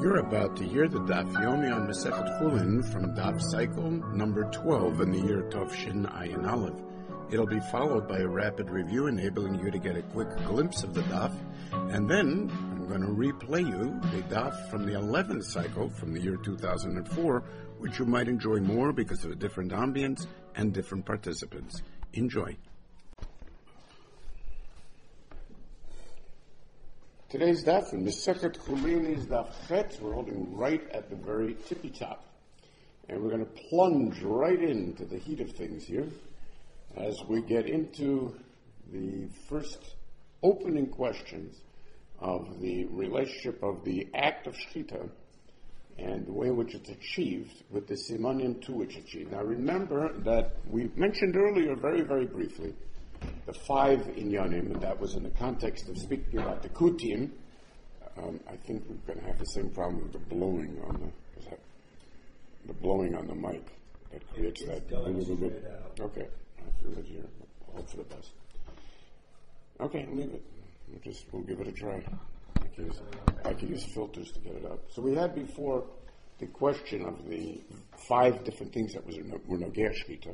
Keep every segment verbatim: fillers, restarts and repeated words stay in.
You're about to hear the Daf Yomi on Masechet Chulin from Daf Cycle number twelve in the year Tovshin Ayin Aleph. It'll be followed by a rapid review enabling you to get a quick glimpse of the Daf, and then I'm going to replay you the Daf from the eleventh cycle from the year two thousand four, which you might enjoy more because of a different ambience and different participants. Enjoy. Today's daf in Masechet Chulin is daf Chet. We're holding right at the very tippy top. And we're going to plunge right into the heat of things here as we get into the first opening questions of the relationship of the act of Shechita and the way in which it's achieved with the simanim to which it's achieved. Now remember that we mentioned earlier very, very briefly the five inyanim, and that was in the context of speaking about the kutim. Um, I think we're going to have the same problem with the blowing on the, is that, the blowing on the mic that creates it's that. Okay, I feel it here. I'll hope for the best. Okay, leave it. We'll just we'll give it a try. I can, use, I can use filters to get it up. So we had before the question of the five different things that was were nogea shechita,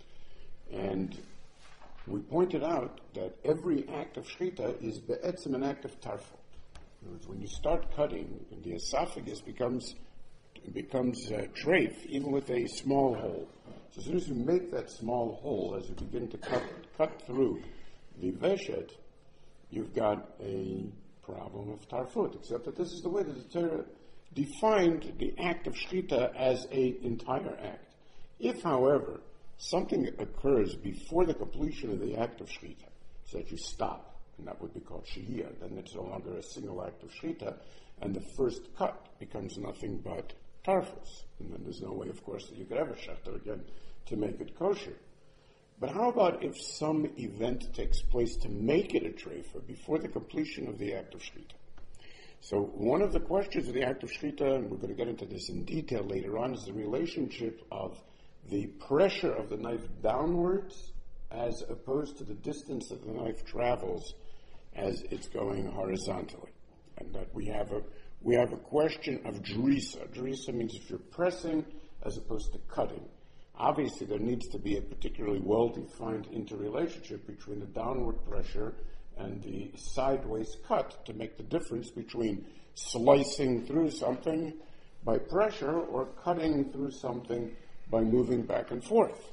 and we pointed out that every act of shechita is be'etzim an act of tarfot. In other words, when you start cutting, the esophagus becomes becomes uh, treif, even with a small hole. So as soon as you make that small hole, as you begin to cut cut through the veshet, you've got a problem of tarfut, except that this is the way that the Torah defined the act of shechita as an entire act. If, however, something occurs before the completion of the act of shechita, so that you stop, and that would be called shehiyah, then it's no longer a single act of shechita, and the first cut becomes nothing but tarfus. And then there's no way, of course, that you could ever shechita again to make it kosher. But how about if some event takes place to make it a treifa before the completion of the act of shechita? So one of the questions of the act of shechita, and we're going to get into this in detail later on, is the relationship of the pressure of the knife downwards as opposed to the distance that the knife travels as it's going horizontally. And that we have a we have a question of drisa. Drisa means if you're pressing as opposed to cutting. Obviously there needs to be a particularly well-defined interrelationship between the downward pressure and the sideways cut to make the difference between slicing through something by pressure or cutting through something by moving back and forth.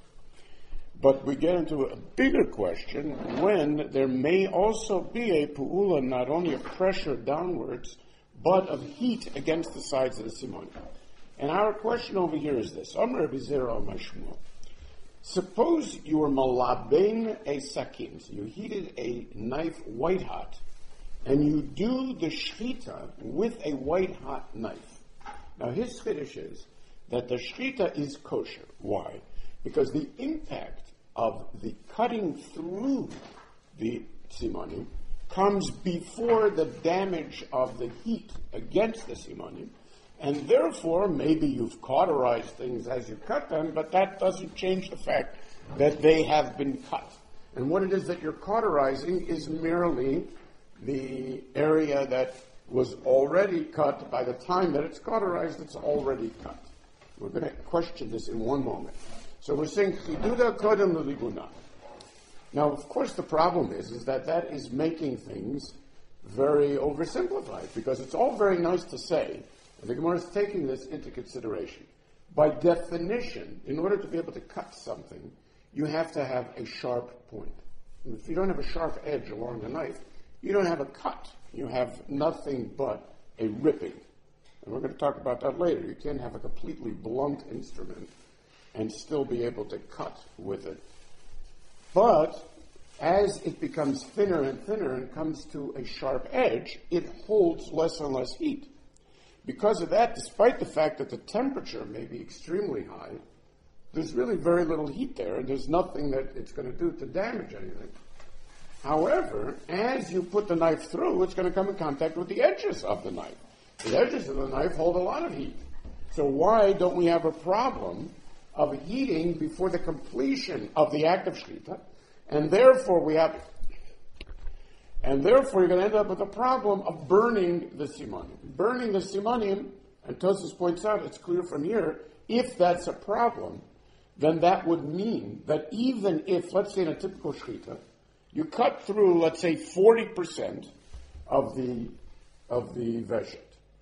But we get into a bigger question when there may also be a pu'ula, not only of pressure downwards, but of heat against the sides of the simon. And our question over here is this. Amr Bizera Mashmuel. Suppose you were malabein a sakin, so you heated a knife white hot, and you do the shechita with a white hot knife. Now his chiddush is that the shechita is kosher. Why? Because the impact of the cutting through the simanim comes before the damage of the heat against the simanim, and therefore maybe you've cauterized things as you cut them, but that doesn't change the fact that they have been cut. And what it is that you're cauterizing is merely the area that was already cut. By the time that it's cauterized, it's already cut. We're going to question this in one moment. So we're saying, chiduda kodem leliguna. Now, of course, the problem is, is that that is making things very oversimplified, because it's all very nice to say, and the Gemara is taking this into consideration. By definition, in order to be able to cut something, you have to have a sharp point. And if you don't have a sharp edge along the knife, you don't have a cut. You have nothing but a ripping. And we're going to talk about that later. You can't have a completely blunt instrument and still be able to cut with it. But as it becomes thinner and thinner and comes to a sharp edge, it holds less and less heat. Because of that, despite the fact that the temperature may be extremely high, there's really very little heat there, and there's nothing that it's going to do to damage anything. However, as you put the knife through, it's going to come in contact with the edges of the knife. The edges of the knife hold a lot of heat. So why don't we have a problem of heating before the completion of the act of shechita? And therefore we have, and therefore you're going to end up with a problem of burning the simanim. Burning the simanim And Tosfos points out, it's clear from here, if that's a problem, then that would mean that even if, let's say in a typical shechita, you cut through, let's say, forty percent of the of the veshet.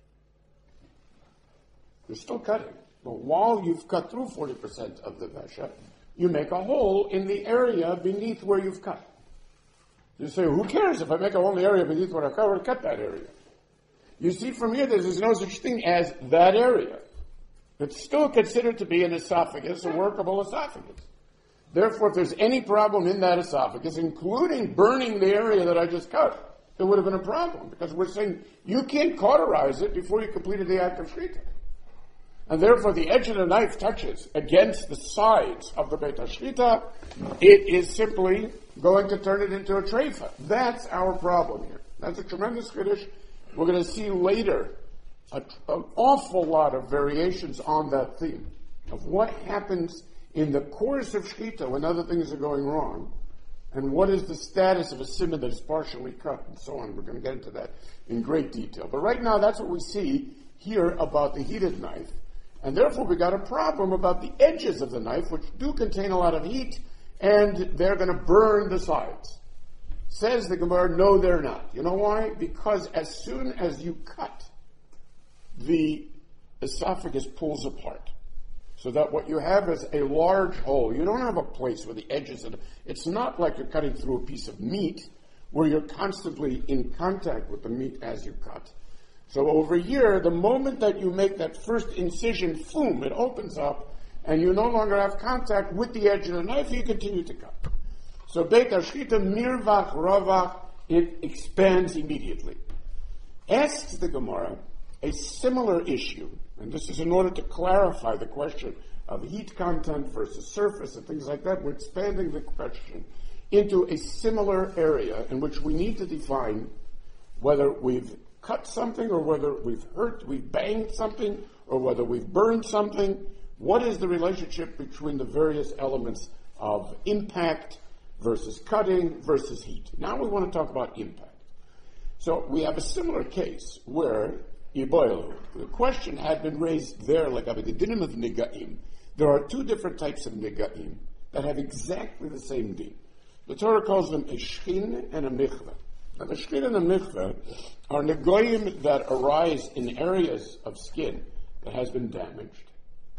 You're still cutting. But while you've cut through forty percent of the veshet, you make a hole in the area beneath where you've cut. You say, who cares if I make a hole in the area beneath where I've cut, I would cut that area. You see from here, there's no such thing as that area. It's still considered to be an esophagus, a workable esophagus. Therefore, if there's any problem in that esophagus, including burning the area that I just cut, there would have been a problem, because we're saying you can't cauterize it before you completed the act of shechita. And therefore, the edge of the knife touches against the sides of the Beit HaShchita, it is simply going to turn it into a treifa. That's our problem here. That's a tremendous chiddush. We're going to see later a, an awful lot of variations on that theme of what happens in the course of shechita when other things are going wrong, and what is the status of a simon that is partially cut, and so on. We're going to get into that in great detail. But right now, that's what we see here about the heated knife. And therefore, we got a problem about the edges of the knife, which do contain a lot of heat, and they're going to burn the sides. Says the Gemara, no, they're not. You know why? Because as soon as you cut, the esophagus pulls apart. So that what you have is a large hole. You don't have a place where the edges of it. It's not like you're cutting through a piece of meat where you're constantly in contact with the meat as you cut. So over here, the moment that you make that first incision, boom, it opens up, and you no longer have contact with the edge of the knife, you continue to cut. So Beit HaShchita, mirvach, ravach, it expands immediately. Asks the Gemara a similar issue, and this is in order to clarify the question of heat content versus surface and things like that. We're expanding the question into a similar area in which we need to define whether we've cut something or whether we've hurt, we've banged something, or whether we've burned something. What is the relationship between the various elements of impact versus cutting versus heat? Now we want to talk about impact. So we have a similar case where Iboilu, the question had been raised there, like the dinim of Nigaim. There are two different types of Nigaim that have exactly the same din. The Torah calls them a shchin and a mikveh. Now the shchin and the mikveh are Nigaim that arise in areas of skin that has been damaged.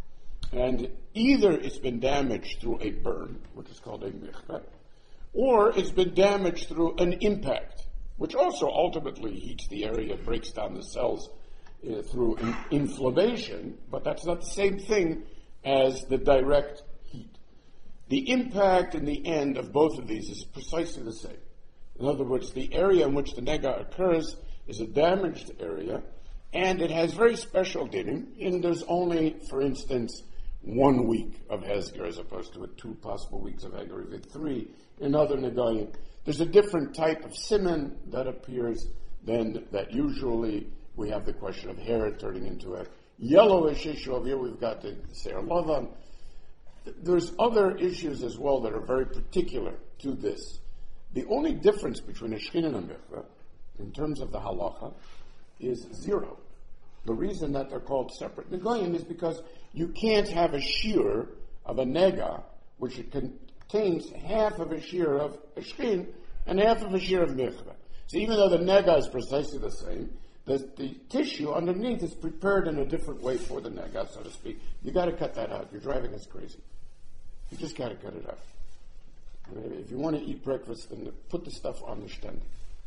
And either it's been damaged through a burn, which is called a mikveh, or it's been damaged through an impact, which also ultimately heats the area, breaks down the cells uh, through in- inflammation, but that's not the same thing as the direct heat. The impact in the end of both of these is precisely the same. In other words, the area in which the nega occurs is a damaged area, and it has very special dinim, and there's only, for instance, one week of Hezger as opposed to two possible weeks of Hezger, even three in other Negayim. There's a different type of siman that appears than that usually we have the question of hair turning into a yellowish issue. Over here we've got the Seir Lavan. There's other issues as well that are very particular to this. The only difference between a shchin and a mikveh, in terms of the halacha, is zero. The reason that they're called separate negayim is because you can't have a shear of a nega, which it contains half of a shear of a shchin and half of a shear of mikveh. So even though the nega is precisely the same, the, the tissue underneath is prepared in a different way for the nega, so to speak. You got to cut that out. You're driving us crazy. You just got to cut it out. If you want to eat breakfast, then put the stuff on the stand.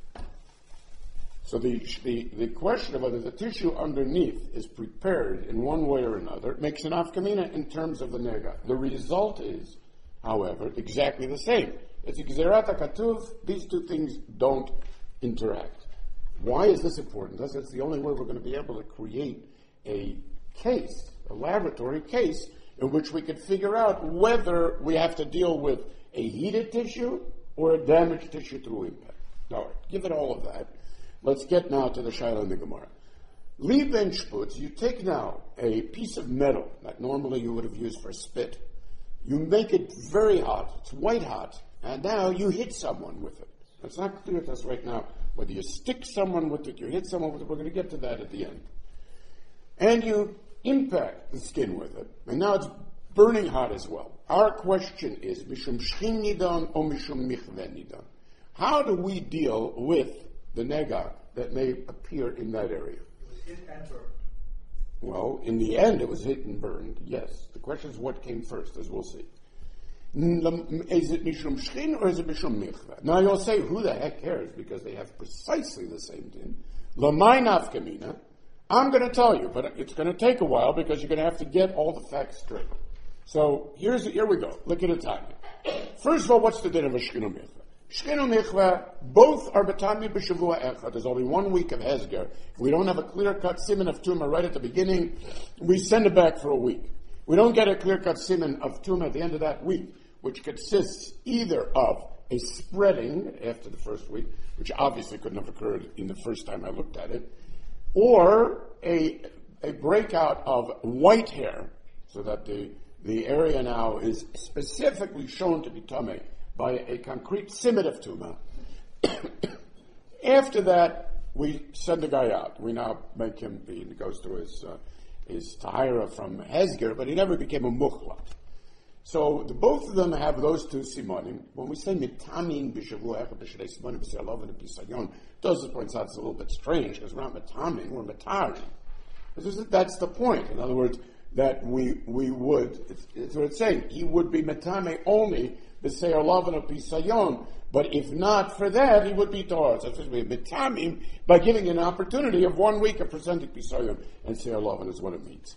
So the, the the question of whether the tissue underneath is prepared in one way or another makes an afkamina in terms of the nega. The result is, however, exactly the same. It's Gzerat HaKatuv. These two things don't interact. Why is this important? Because it's the only way we're going to be able to create a case, a laboratory case, in which we could figure out whether we have to deal with a heated tissue or a damaged tissue through impact. All right, give it all of that. Let's get now to the Shaila and the Gemara. Lieben Sputz, you take now a piece of metal that normally you would have used for a spit. You make it very hot. It's white hot. And now you hit someone with it. It's not clear to us right now whether you stick someone with it, you hit someone with it. We're going to get to that at the end. and you impact the skin with it, and now it's burning hot as well. Our question is, Mishum Shchin Nidon or Mishum Michveh Nidon? How do we deal with the nega that may appear in that area? It was hit and burned. Well, in the end, it was hit and burned, yes. The question is what came first, as we'll see. Is it Mishum Shchin or is it Mishum Michveh? Now you'll say, who the heck cares? Because they have precisely the same din. L'may nafkamina. I'm going to tell you, but it's going to take a while because you're going to have to get all the facts straight. So here's here we go. Look at it, Tanya. First of all, what's the din of a Shchin Michveh? Shchin Michveh, both are betami b'shavua echad. There's only one week of Hezger. If we don't have a clear-cut siman of Tumah right at the beginning, we send it back for a week. We don't get a clear-cut siman of Tumah at the end of that week, which consists either of a spreading after the first week, which obviously couldn't have occurred in the first time I looked at it, or a, a breakout of white hair, so that the, the area now is specifically shown to be tameh by a concrete siman of Tumah. After that, we send the guy out. We now make him, he goes through his, uh, his tahira from Hezger, but he never became a mukhlat. So the, both of them have those two simonim. When we say mitamin b'shavua echad b'shnei simonim b'se'alav and b'sayon, Tosfos points out it's a little bit strange because we're not mitamin, we're mitarin. That's the point. In other words, that we we would. It's, it's what it's saying. He would be mitame only b'se'alav and b'sayon, but if not for that, he would be torah. So it's supposed to be mitamim by giving an opportunity of one week of presenting b'sayon and se'alav is what it means.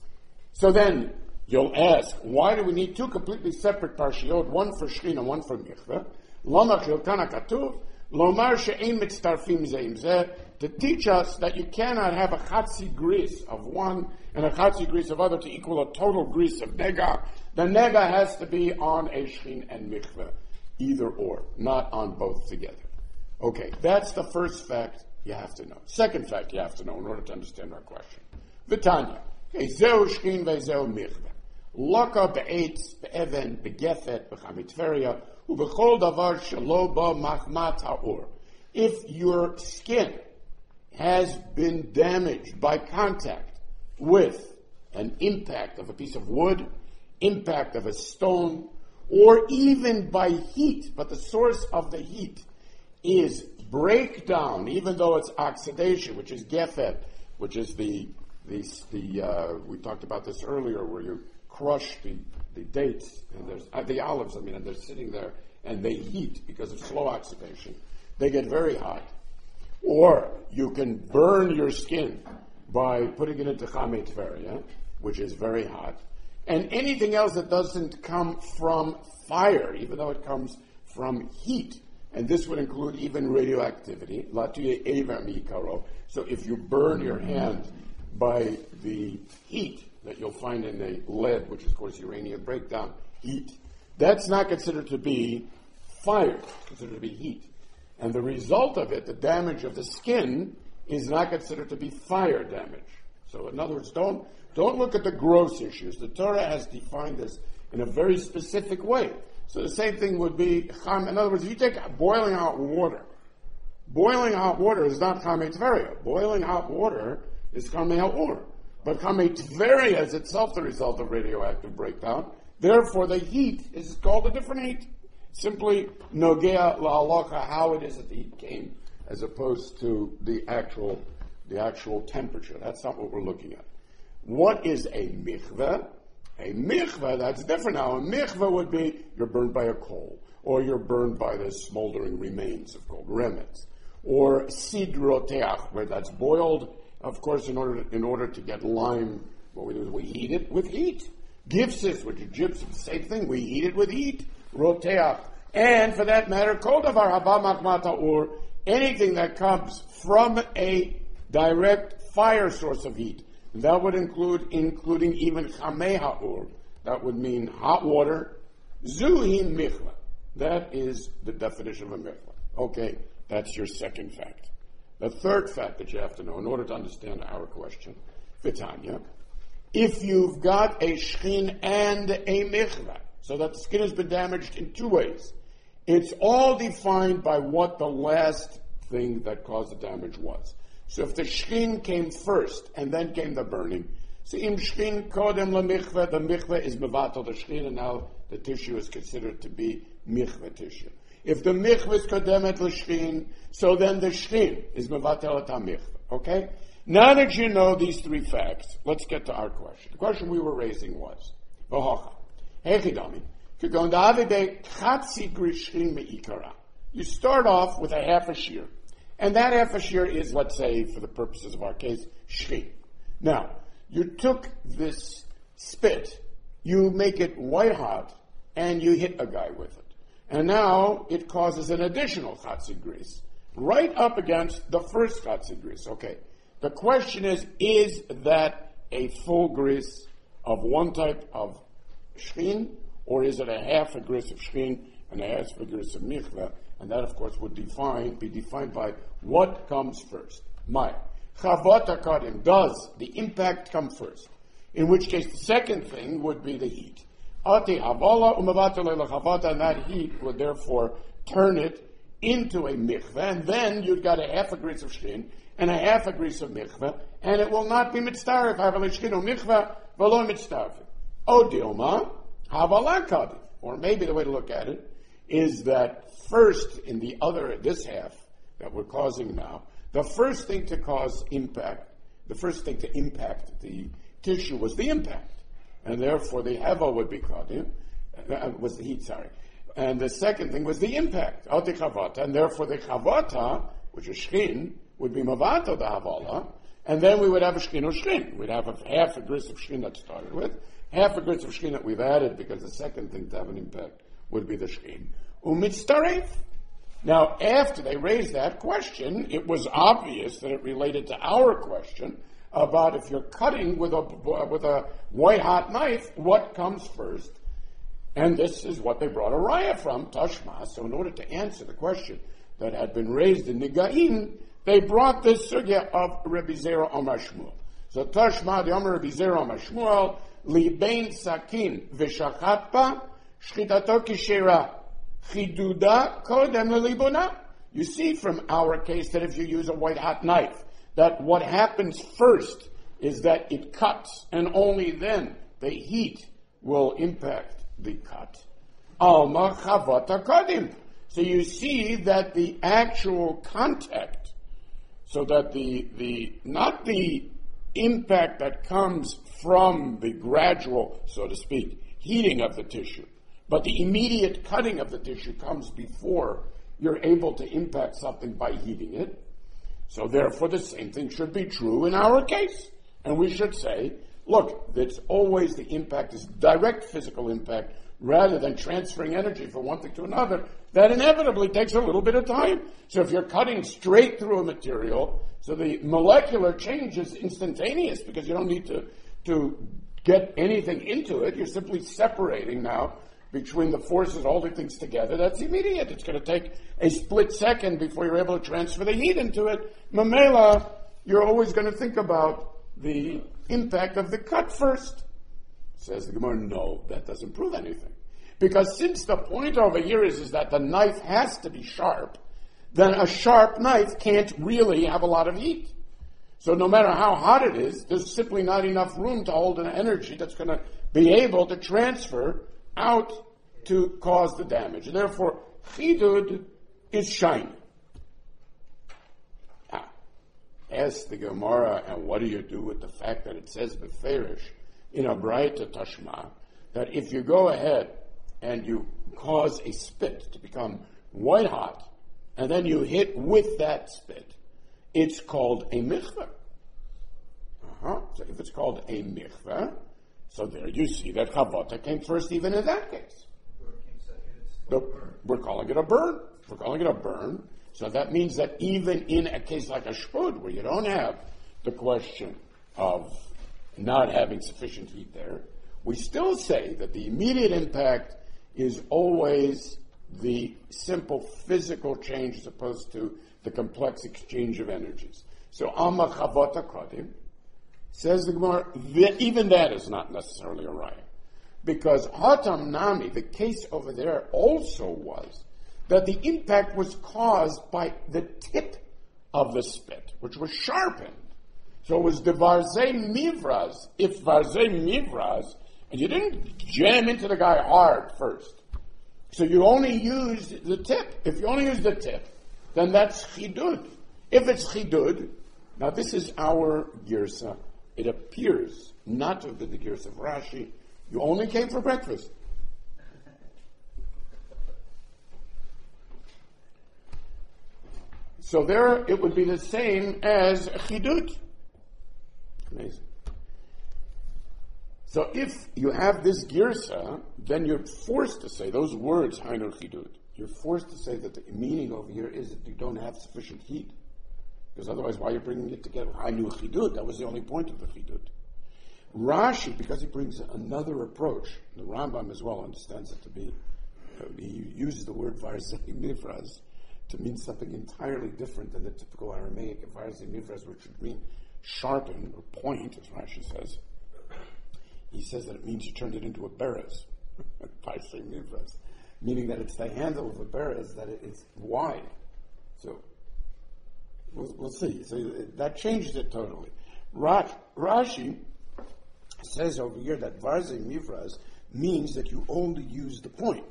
So then. You'll ask, why do we need two completely separate parshiot, one for Shchin and one for Michveh? Lomar Shiltana Katuv, Lomar She'ein Mitztarfim Zeim Zeh, to teach us that you cannot have a chatzi gris of one and a chatzi gris of other to equal a total gris of nega. The nega has to be on a Shchin and Michveh, either or, not on both together. Okay, that's the first fact you have to know. Second fact you have to know in order to understand our question. V'tanya, okay, Zeu Shchin ve'Zeu Michveh. Laka be'etz, be'even, be'gefet, be'chamitveria, u'bechol davar shelo ba machmat ha'or. If your skin has been damaged by contact with an impact of a piece of wood, impact of a stone, or even by heat, but the source of the heat is breakdown, even though it's oxidation, which is gefet, which is the, the, the uh, we talked about this earlier, where you crush the, the dates and there's uh, the olives, I mean, and they're sitting there and they heat because of slow oxidation. They get very hot. Or you can burn your skin by putting it into chamei tveria, which is very hot. And anything else that doesn't come from fire, even though it comes from heat, and this would include even radioactivity. So if you burn your hand by the heat that you'll find in the lead, which is, of course, uranium breakdown, heat, that's not considered to be fire, it's considered to be heat. And the result of it, the damage of the skin, is not considered to be fire damage. So in other words, don't, don't look at the gross issues. The Torah has defined this in a very specific way. So the same thing would be, in other words, if you take boiling hot water, boiling hot water is not chamei tveria. Boiling hot water is chamei ha'or. But chamei tveria is itself the result of radioactive breakdown. Therefore, the heat is called a different heat. Simply nogea la'alocha, how it is that the heat came, as opposed to the actual, the actual temperature. That's not what we're looking at. What is a michveh? A michveh, that's different now. A michveh would be you're burned by a coal, or you're burned by the smoldering remains of coal, remnants, or sidroteach, where that's boiled. Of course, in order to, in order to get lime, what we do is we heat it with heat. Gifsis, which is gypsum, same thing. We heat it with heat. Roteach, and for that matter, kol davar haba machmata or anything that comes from a direct fire source of heat. That would include, including even chamei ha'or. That would mean hot water. Zuhin michvah. That is the definition of a michvah. Okay, that's your second fact. The third fact that you have to know in order to understand our question, Vitanya, if you've got a shchin and a michvah, so that the skin has been damaged in two ways, it's all defined by what the last thing that caused the damage was. So if the shchin came first and then came the burning, so im shchin kodem la mikveh, the mikveh is mevatel the shchin, and now the tissue is considered to be mikveh tissue. If the mikveh is kodemet la shchin, so then the shchin is mevatel ta mikveh. Okay? Now that you know these three facts, let's get to our question. The question we were raising was, v'hocha, hechidami, k'gon da'avide chatzi grishchin me'ikara. You start off with a half a shear. And that half a shear is, let's say, for the purposes of our case, shchin. Now, you took this spit, you make it white hot, and you hit a guy with it. And now it causes an additional chatzi grease, right up against the first chatzi grease. Okay. The question is, is that a full grease of one type of shchin, or is it a half a grease of shchin and a half a grease of mikveh? And that, of course, would define, be defined by what comes first. My chavot kadim, does the impact come first? In which case, the second thing would be the heat. Ati havala umavatele chavot, and that heat would therefore turn it into a mikveh, and then you've got a half a grease of shchin and a half a grease of mikveh, and it will not be mitzdarif. Havala shchin or mikveh, v'lo mitzdarif. O dilma havala kadim, or maybe the way to look at it is that first, in the other, this half that we're causing now, the first thing to cause impact, the first thing to impact the tissue was the impact. And therefore the heva would be kadim, uh, was the heat, sorry. And the second thing was the impact, ati chavata, and therefore the chavata, which is shchin, would be mavato the havala, and then we would have a shchin or shchin. We'd have a half a grist of shchin that started with, half a grist of shchin that we've added because the second thing to have an impact would be the shchin. Umitztaref. Now, after they raised that question, it was obvious that it related to our question about if you're cutting with a with a white hot knife, what comes first? And this is what they brought a raya from, Tashma. So in order to answer the question that had been raised in Nigaim, they brought this sugya of Rabbi Zera Omar Shmuel. So Tashma, the Omar Rabbi Zera Omar Shmuel, libein sakin v'shachatpa shchitato kishera. Chiduda kodem lelibona. You see from our case that if you use a white hot knife, that what happens first is that it cuts, and only then the heat will impact the cut. Alma chavata kodim. So you see that the actual contact, so that the the not the impact that comes from the gradual, so to speak, heating of the tissue, but the immediate cutting of the tissue comes before you're able to impact something by heating it. So therefore the same thing should be true in our case. And we should say, look, it's always the impact is direct physical impact rather than transferring energy from one thing to another. That inevitably takes a little bit of time. So if you're cutting straight through a material, so the molecular change is instantaneous because you don't need to, to get anything into it. You're simply separating now between the forces holding things together. That's immediate. It's going to take a split second before you're able to transfer the heat into it. Mamela, you're always going to think about the impact of the cut first. Says the Gemara, no, that doesn't prove anything. Because since the point over here is, is that the knife has to be sharp, then a sharp knife can't really have a lot of heat. So no matter how hot it is, there's simply not enough room to hold an energy that's going to be able to transfer out to cause the damage. And therefore, chidud is shiny. Ah, ask the Gemara, and what do you do with the fact that it says beferish in a Braita Tashma, that if you go ahead and you cause a spit to become white hot, and then you hit with that spit, it's called a mikveh. Uh-huh. So if it's called a mikveh, so there you see that chavata came first even in that case. The, we're calling it a burn. We're calling it a burn. So that means that even in a case like a shpud, where you don't have the question of not having sufficient heat there, we still say that the immediate impact is always the simple physical change as opposed to the complex exchange of energies. So Amma Chavata Kodim, says the Gemara, even that is not necessarily a raya. Because Hatam Nami, the case over there also was that the impact was caused by the tip of the spit, which was sharpened. So it was the Varzei Mivraz. If Varzei Mivraz, and you didn't jam into the guy hard first. So you only used the tip. If you only use the tip, then that's chidud. If it's chidud, now this is our girsa. It appears not to have been the girsa of Rashi. You only came for breakfast. So there it would be the same as chidud. Amazing. So if you have this girsa, then you're forced to say those words, hainu chidud. You're forced to say that the meaning over here is that you don't have sufficient heat. Because otherwise, why are you bringing it together? Hainu chidud, that was the only point of the chidud. Rashi, because he brings another approach, the Rambam as well understands it to be, uh, he uses the word varzei mivraz to mean something entirely different than the typical Aramaic of varzei mivraz, which would mean sharpen or point, as Rashi says. He says that it means you turned it into a berez, varzei mivraz, meaning that it's the handle of a berez, that it, it's wide. So, we'll, we'll see. So that changed it totally. Ra- Rashi says over here that varzei mivraz means that you only use the point.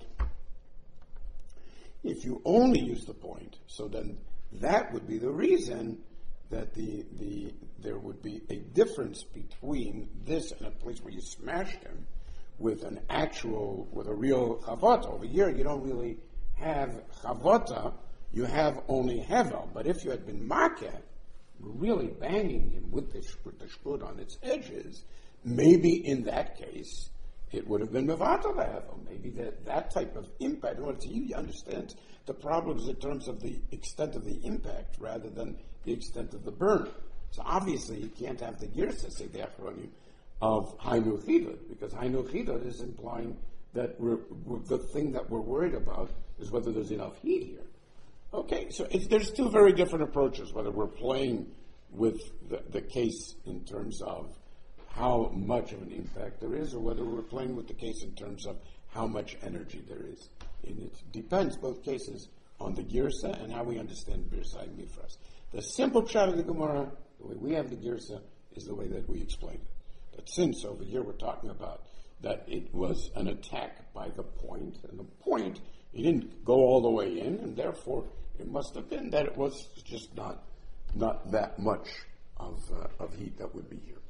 If you only use the point, so then that would be the reason that the the there would be a difference between this and a place where you smashed him with an actual, with a real chavota. Over here, you don't really have chavota, you have only hevel. But if you had been makeh, really banging him with the, with the shpud on its edges, maybe in that case, it would have been mevatel hevel. Maybe that, that type of impact, in order to you understand the problems in terms of the extent of the impact rather than the extent of the burn. So obviously you can't have the girsa, say the achronim, of hainu chidud, because hainu chidud is implying that we're, we're, the thing that we're worried about is whether there's enough heat here. Okay, so it's, there's two very different approaches, whether we're playing with the, the case in terms of how much of an impact there is, or whether we're playing with the case in terms of how much energy there is. And it depends, both cases, on the girsa and how we understand birsai mifras. The simple pshat of the Gemara, the way we have the girsa, is the way that we explain it. But since over here we're talking about that it was an attack by the point, and the point, he didn't go all the way in, and therefore it must have been that it was just not not that much of uh, of heat that would be here.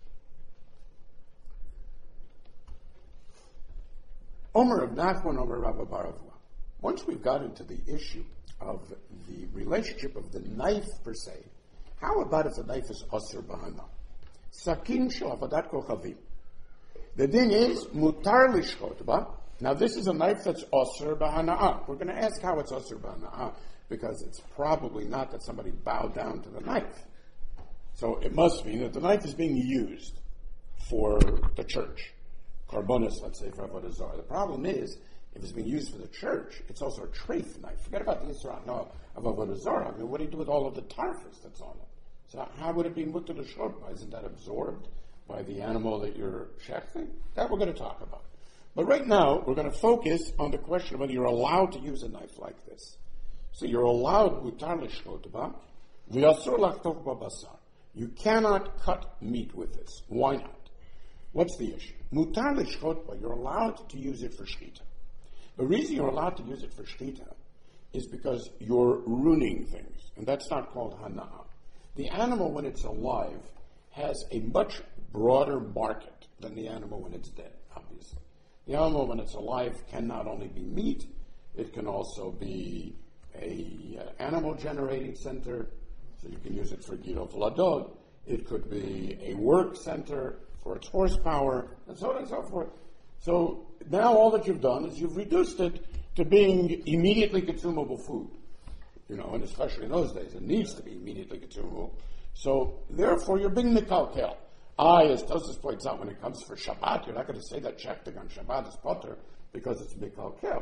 Omer of Nachman, Omer Rabba Baravua. Once we've got into the issue of the relationship of the knife per se, how about if the knife is osir b'hana? Sakin shel avodat kochavim. The thing is, mutar lishchot ba. Now this is a knife that's osir b'hana'ah. We're going to ask how it's osir b'hana'ah, because it's probably not that somebody bowed down to the knife. So it must mean that the knife is being used for the church. Karbonis, let's say, for Avodah Zarah. The problem is, if it's being used for the church, it's also a treif knife. Forget about the Yisra no, of Avodah Zarah. I mean, what do you do with all of the tarfus that's on it? So how would it be mutter l'shchot? Isn't that absorbed by the animal that you're shechting? That we're going to talk about. But right now, we're going to focus on the question of whether you're allowed to use a knife like this. So you're allowed mutar l'shchot ba, v'yasur lachtoch b'basar. You cannot cut meat with this. Why not? What's the issue? Mutar l'shchot ba, you're allowed to use it for shchita. The reason you're allowed to use it for shchita is because you're ruining things, and that's not called hana'ah. The animal, when it's alive, has a much broader market than the animal when it's dead, obviously. The animal, when it's alive, can not only be meat, it can also be a uh, animal generating center, so you can use it for Gidol Vladod. It could be a work center for its horsepower, and so on and so forth. So now all that you've done is you've reduced it to being immediately consumable food. You know, and especially in those days, it needs to be immediately consumable. So therefore, you're being mikalkel. I, as Tosfos points out, when it comes for Shabbat, you're not going to say that shechting on Shabbat is potter because it's mikalkel.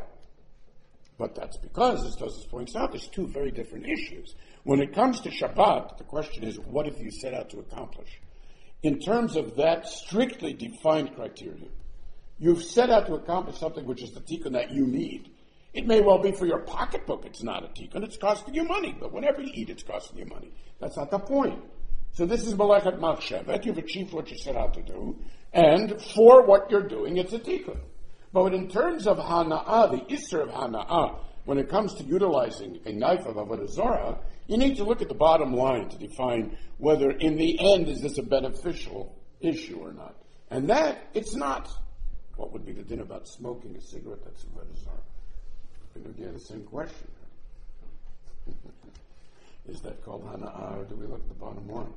But that's because, as Tosfos points out, there's two very different issues. When it comes to Shabbat, the question is, what have you set out to accomplish? In terms of that strictly defined criteria, you've set out to accomplish something which is the tikkun that you need. It may well be for your pocketbook it's not a tikkun, it's costing you money, but whenever you eat, it's costing you money. That's not the point. So this is Melechet Machshevet, you've achieved what you set out to do, and for what you're doing, it's a tikkun. But in terms of Hana'ah, the Isser of Hana'ah, when it comes to utilizing a knife of Avodah Zarah, you need to look at the bottom line to define whether in the end is this a beneficial issue or not. And that, it's not. What would be the din about smoking a cigarette that's Avodah Zarah? Again, the same question. Is that called Hana'ah, or do we look at the bottom line?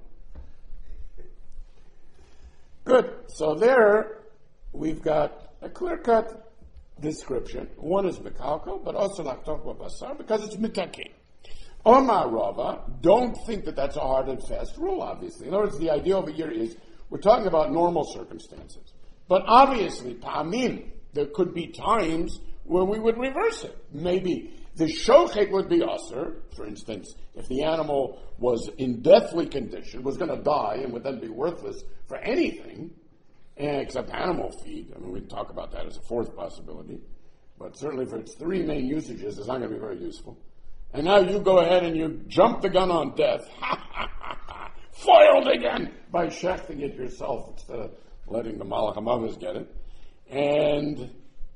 Good. So there, we've got a clear-cut description. One is Mekalko, but also Laktokwa Basar, because it's Mitake. Omar Rava, don't think that that's a hard and fast rule, obviously. In other words, the idea over here is, we're talking about normal circumstances. But obviously, Pa'amim, there could be times where we would reverse it. Maybe the shochet would be usher, for instance, if the animal was in deathly condition, was going to die and would then be worthless for anything, except animal feed. I mean, we can talk about that as a fourth possibility. But certainly for its three main usages, it's not going to be very useful. And now you go ahead and you jump the gun on death. Foiled again by shechting it yourself instead of letting the Malach HaMavos get it. And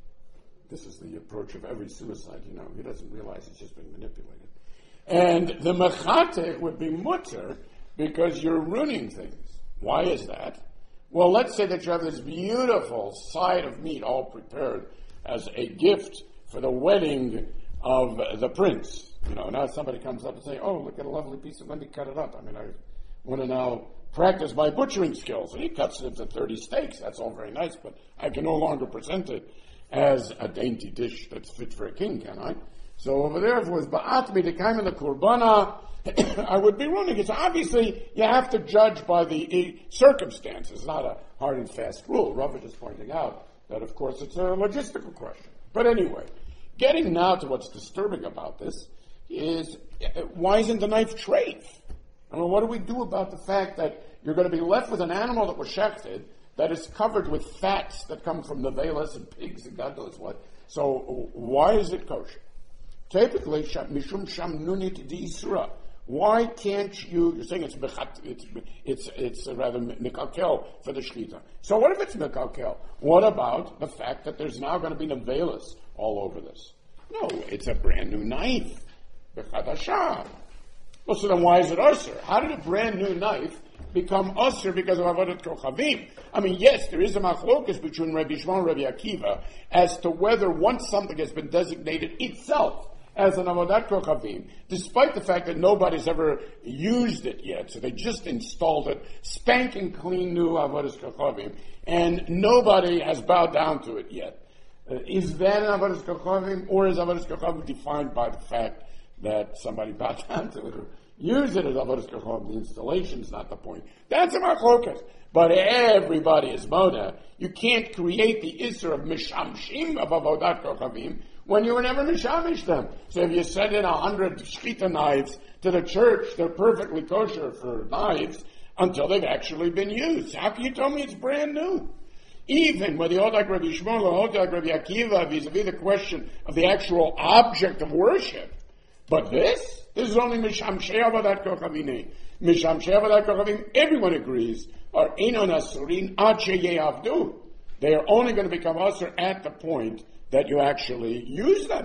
this is the approach of every suicide, you know. He doesn't realize he's just being manipulated. And the mechatech would be mutter because you're ruining things. Why is that? Well, let's say that you have this beautiful side of meat all prepared as a gift for the wedding of the prince. You know, now somebody comes up and say, oh, look at a lovely piece of, let me cut it up. I mean, I want to now practice my butchering skills. And he cuts it into thirty steaks. That's all very nice, but I can no longer present it as a dainty dish that's fit for a king, can I? So over there, if it was ba'at midekayim the kurbana, I would be running. It's obviously, you have to judge by the circumstances. It's not a hard and fast rule. Rav is just pointing out that, of course, it's a logistical question. But anyway, getting now to what's disturbing about this is, why isn't the knife treif? I mean, what do we do about the fact that you're going to be left with an animal that was shechted, that is covered with fats that come from the velas and pigs and God knows what. So why is it kosher? Typically, mishum sham nunit di isura. Why can't you? You're saying it's it's it's, it's rather mikalkel for the shechita. So what if it's mikalkel? What about the fact that there's now going to be nevelas all over this? No, it's a brand new knife. Bechadashah. Well, so then why is it usher? How did a brand new knife become usher because of avodat kochavim? I mean, yes, there is a machlokas between Rabbi Shimon and Rabbi Akiva as to whether once something has been designated itself as an avodat kochavim, despite the fact that nobody's ever used it yet, so they just installed it, spanking clean new avodat kochavim, and nobody has bowed down to it yet. Uh, is that an avodat kochavim, or is avodat kochavim defined by the fact that somebody bowed down to it or use it as avodas kochavim? The installation is not the point. That's a machlokas. But everybody is moda. You can't create the isser of mishamshim of avodat kochavim when you were never mishamish them. So if you send in a hundred shchita knives to the church, they're perfectly kosher for knives until they've actually been used. How can you tell me it's brand new? Even with the Odak Rabbi Shimon or Odak Rabbi Akiva vis-a-vis the question of the actual object of worship. But this, this is only Mishamshei Avodat Kochavim. Mishamshei Avodat Kochavim, everyone agrees, are Einon Asurin Ad Sheyavdu. They are only going to become Asur at the point that you actually use them.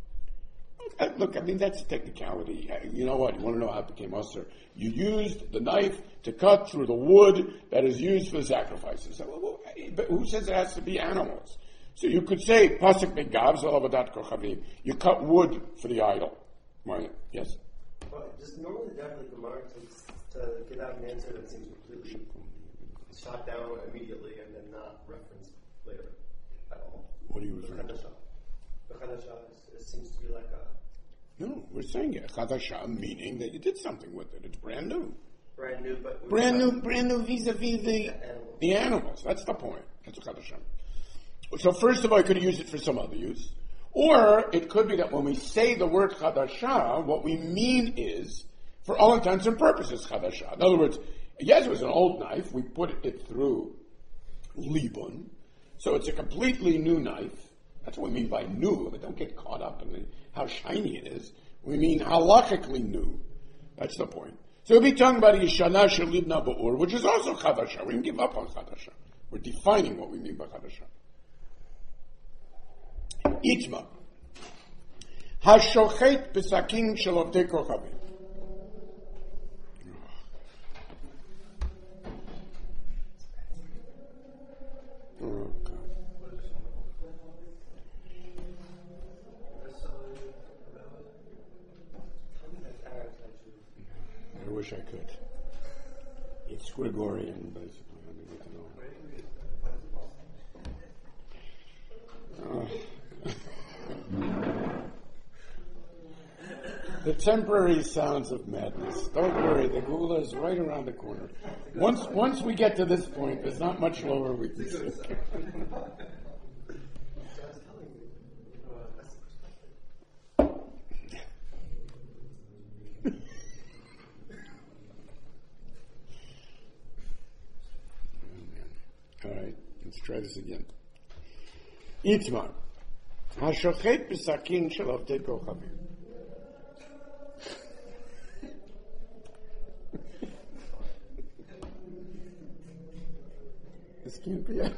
Look, I mean, that's a technicality. You know what? You want to know how it became Asur? You used the knife to cut through the wood that is used for the sacrifices. But who says it has to be animals? So you could say, Pasuk Megav Avodat Kochavim. You cut wood for the idol. Right. Yes? Well, just normally definitely Gemara takes to give out an answer that seems completely shot down immediately and then not referenced later at all. What are you referring to? The Chadashah seems to be like a... No, we're saying it. Chadashah, meaning that you did something with it. It's brand new. Brand new, but... Brand new, brand new vis-a-vis the, animals. the animals. That's the point. That's a Chadashah. So first of all, I could have used it for some other use. Or it could be that when we say the word chadashah, what we mean is, for all intents and purposes, chadashah. In other words, yes, it was an old knife. We put it through libun. So it's a completely new knife. That's what we mean by new, but don't get caught up in the, how shiny it is. We mean halachically new. That's the point. So we'll be talking about Yeshana Shalibna Ba'ur, which is also Chadasha. We can give up on Chadasha. We're defining what we mean by Chadasha. Itma. Hashochet Besakin Shalovdei Kochavim. Oh, God. I wish I could. It's Gregorian, basically. I mean, you know. Uh, the temporary sounds of madness. Don't worry, the Gula is right around the corner. Once once we get to this point, there's not much lower we can see. All right, let's try this again. Itmar. Hashochet b'sakin shalovdei kochavim. This can't be it.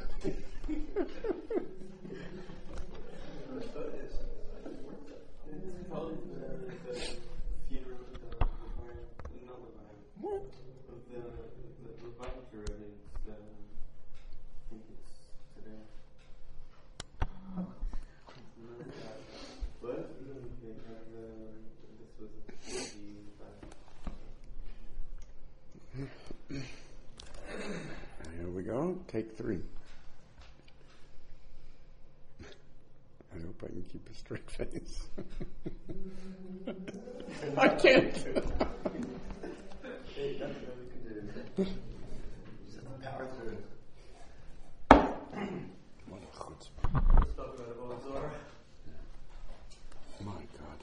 What? Here we go. Take three. I hope I can keep a straight face. I can't. What a chutzpah. My God.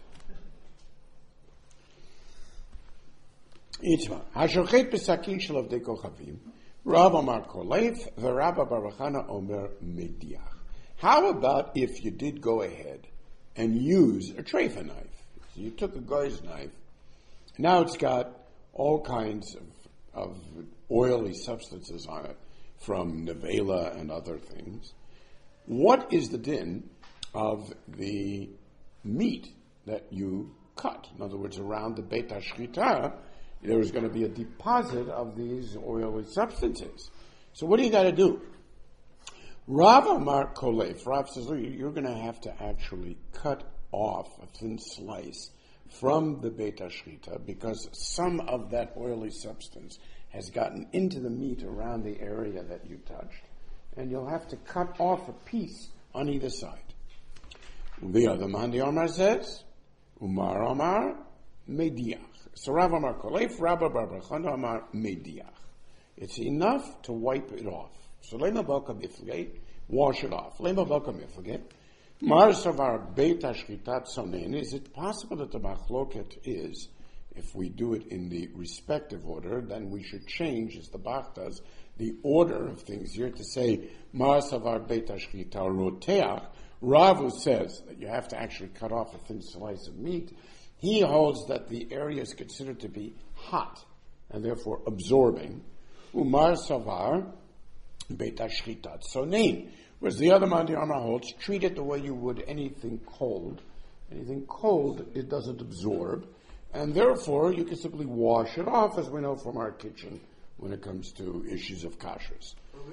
Itma. Hashochet b'sakin shalovdei kochavim. Rav Amar Koleif, v'Rabba Bar Chana Omer Mediach. How about if you did go ahead and use a treifa knife? So you took a guy's knife, now it's got all kinds of, of oily substances on it, from nevela and other things. What is the din of the meat that you cut? In other words, around the Beit HaShrita, there is going to be a deposit of these oily substances. So what do you got to do? Rav Amar Koleif, Rav says, you're going to have to actually cut off a thin slice from the Beit HaShrita because some of that oily substance has gotten into the meat around the area that you touched. And you'll have to cut off a piece on either side. The other man, the Omar says, Umar Omar Mediach. So Rav Amar Koleif, Rabba Bar Chana Amar Mediach. It's enough to wipe it off. So Lema Balka Miflage, wash it off. Lema Balka Miflage. Mar Savar Beit HaShchitat Sonen. Is it possible that the machloket is, if we do it in the respective order, then we should change, as the Bach does, the order of things here to say Mar Savar Beit HaShchitat Roteach. Ravu says that you have to actually cut off a thin slice of meat. He holds that the area is considered to be hot and therefore absorbing. Umar Savar Beit HaShchitat Sonein. Whereas the other man, the Amar holds, treat it the way you would anything cold. Anything cold, it doesn't absorb. And therefore, you can simply wash it off, as we know from our kitchen, when it comes to issues of kashrus.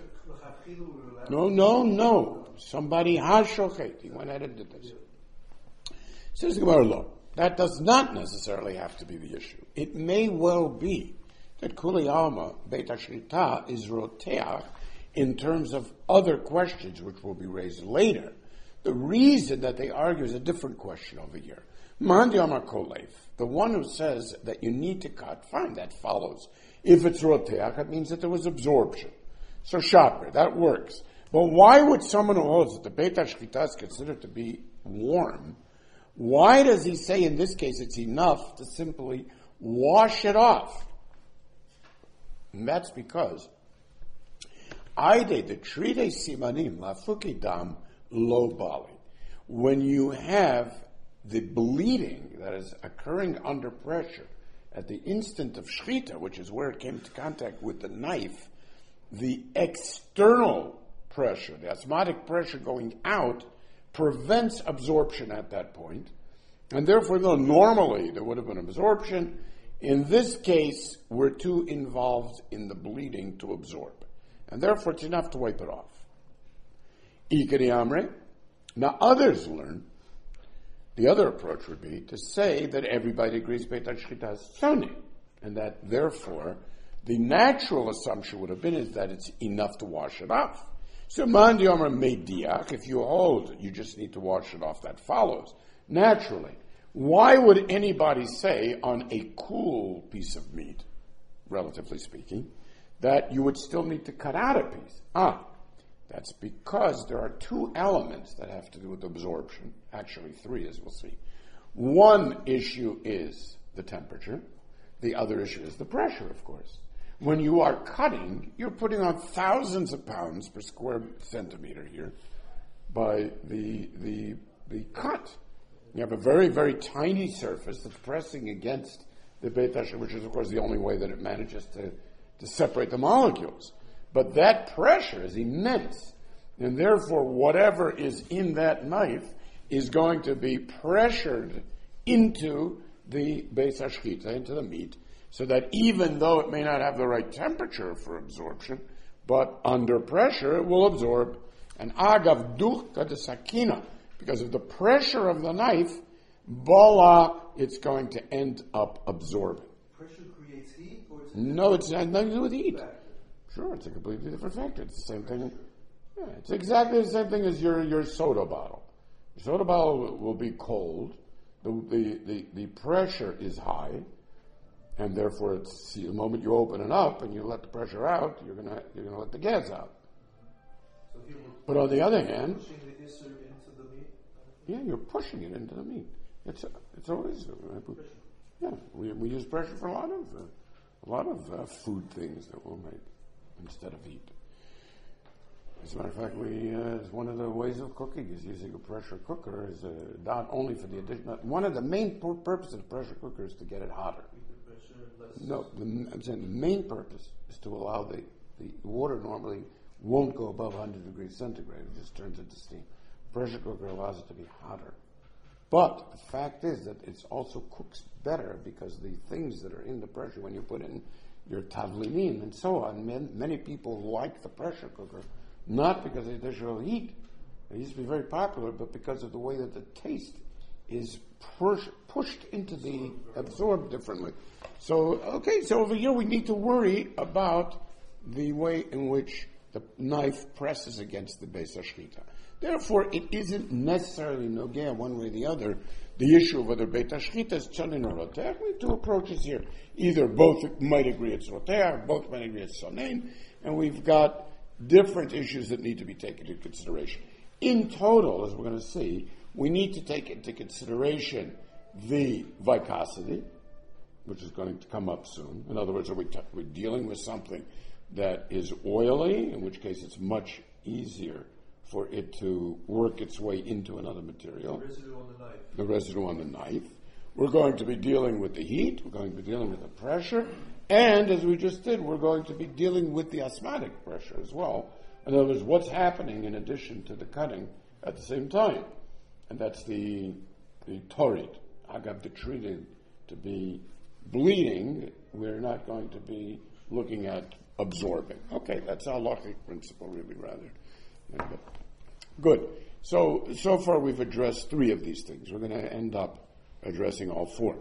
No, no, no. Somebody hashochet. He went ahead and did this. Says the Gemara, look, that does not necessarily have to be the issue. It may well be that Kuli Alma, Beit HaShrita, is roteach in terms of other questions which will be raised later. The reason that they argue is a different question over here. Mandi Amar Koleif, the one who says that you need to cut, fine, that follows. If it's roteach, it means that there was absorption. So shaper, that works. But why would someone who holds that the Beit HaShrita is considered to be warm, why does he say in this case it's enough to simply wash it off? And that's because Aide the Tride Simanim Lafukidam Lo Bali. when you have the bleeding that is occurring under pressure at the instant of shchita, which is where it came into contact with the knife, the external pressure, the osmotic pressure going out, prevents absorption at that point. And therefore, though normally there would have been absorption, in this case, we're too involved in the bleeding to absorb. And therefore, it's enough to wipe it off. Ikari Amre. Now, others learn, the other approach would be to say that everybody agrees Beit HaShchita is Soni, and that therefore, the natural assumption would have been is that it's enough to wash it off. So, Man Diomer Mediach, if you hold, you just need to wash it off, that follows. Naturally. Why would anybody say on a cool piece of meat, relatively speaking, that you would still need to cut out a piece? Ah, that's because there are two elements that have to do with absorption. Actually, three, as we'll see. One issue is the temperature. The other issue is the pressure, of course. When you are cutting, you're putting on thousands of pounds per square centimeter here by the the the cut. You have a very, very tiny surface that's pressing against the Beit HaShchita, which is, of course, the only way that it manages to, to separate the molecules. But that pressure is immense, and therefore whatever is in that knife is going to be pressured into the Beit HaShchita, into the meat, so that even though it may not have the right temperature for absorption, but under pressure it will absorb. And agav duchka de sakina, because of the pressure of the knife, bala, it's going to end up absorbing. Pressure creates heat? Or it's no, it's not nothing to do with heat. Factor? Sure, it's a completely different factor. It's the same thing. Yeah, it's exactly the same thing as your, your soda bottle. Your soda bottle will, will be cold. The, the, the, the pressure is high, and therefore it's, see, the moment you open it up and you let the pressure out, you're gonna you're gonna let the gas out. So if you But on the other hand, pushing the issue into the meat? yeah, you're pushing it into the meat. It's it's always yeah. We we use pressure for a lot of uh, a lot of uh, food things that we'll make instead of heat. As a matter of fact, we uh, one of the ways of cooking is using a pressure cooker. Is uh, not only for the addition. One of the main pur- purposes of the pressure cooker is to get it hotter. The pressure less. No, the, I'm saying the main purpose is to allow the the water normally won't go above one hundred degrees centigrade. It just turns into steam. Pressure cooker allows it to be hotter. But the fact is that it also cooks better because the things that are in the pressure, when you put in your tavlinim and so on, many, many people like the pressure cooker, not because of the additional heat. It used to be very popular, but because of the way that the taste is push, pushed into the, absorbed differently. So, okay, so over here we need to worry about the way in which the knife presses against the Beis HaShchita. Therefore, it isn't necessarily nogea one way or the other, the issue of whether Beit HaShchita is Tzonin or Roteach. We have two approaches here. Either both might agree it's Roteach, both might agree it's Tzonin, and we've got different issues that need to be taken into consideration. In total, as we're going to see, we need to take into consideration the viscosity, which is going to come up soon. In other words, are we t- we're dealing with something that is oily, in which case it's much easier for it to work its way into another material. The residue on the knife. The residue on the knife. We're going to be dealing with the heat. We're going to be dealing with the pressure. And, as we just did, we're going to be dealing with the osmotic pressure as well. In other words, what's happening in addition to the cutting at the same time. And that's the the torid. Agav, the treated to be bleeding. We're not going to be looking at absorbing. Okay, that's our logic principle, really, rather. Yeah, but good. So, so far we've addressed three of these things. We're going to end up addressing all four.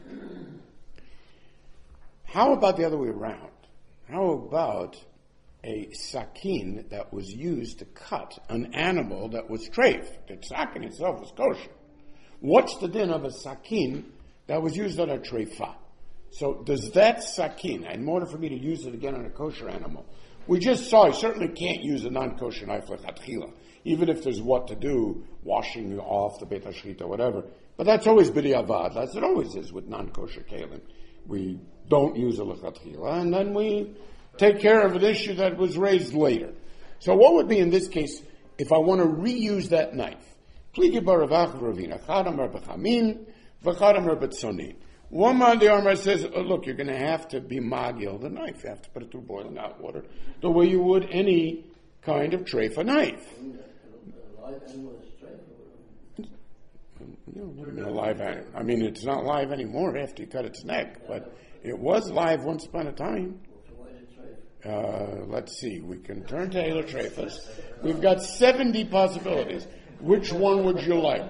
How about the other way around? How about a sakin that was used to cut an animal that was treif? The sakin itself was kosher. What's the din of a sakin that was used on a treifa? So does that sakin, in order for me to use it again on a kosher animal, we just saw, you certainly can't use a non-kosher knife like lechatchila, even if there's what to do, washing off the Beit HaShchita or whatever. But that's always b'diavad, as it always is with non-kosher kalim. We don't use a lechatchila, and then we take care of an issue that was raised later. So what would be in this case, if I want to reuse that knife? Pligi baravach v'ravina. Chadamar b'chamin, v'chadamar b'tzonin. One man, the Amar says, oh, look, you're going to have to be magil the knife. You have to put it through boiling hot water, the way you would any kind of treifa knife. No, never been a live animal. I mean, it's not live anymore after you cut its neck, but it was live once upon a time. Uh, let's see. We can turn to Eiler treifas. We've got seventy possibilities. Which one would you like?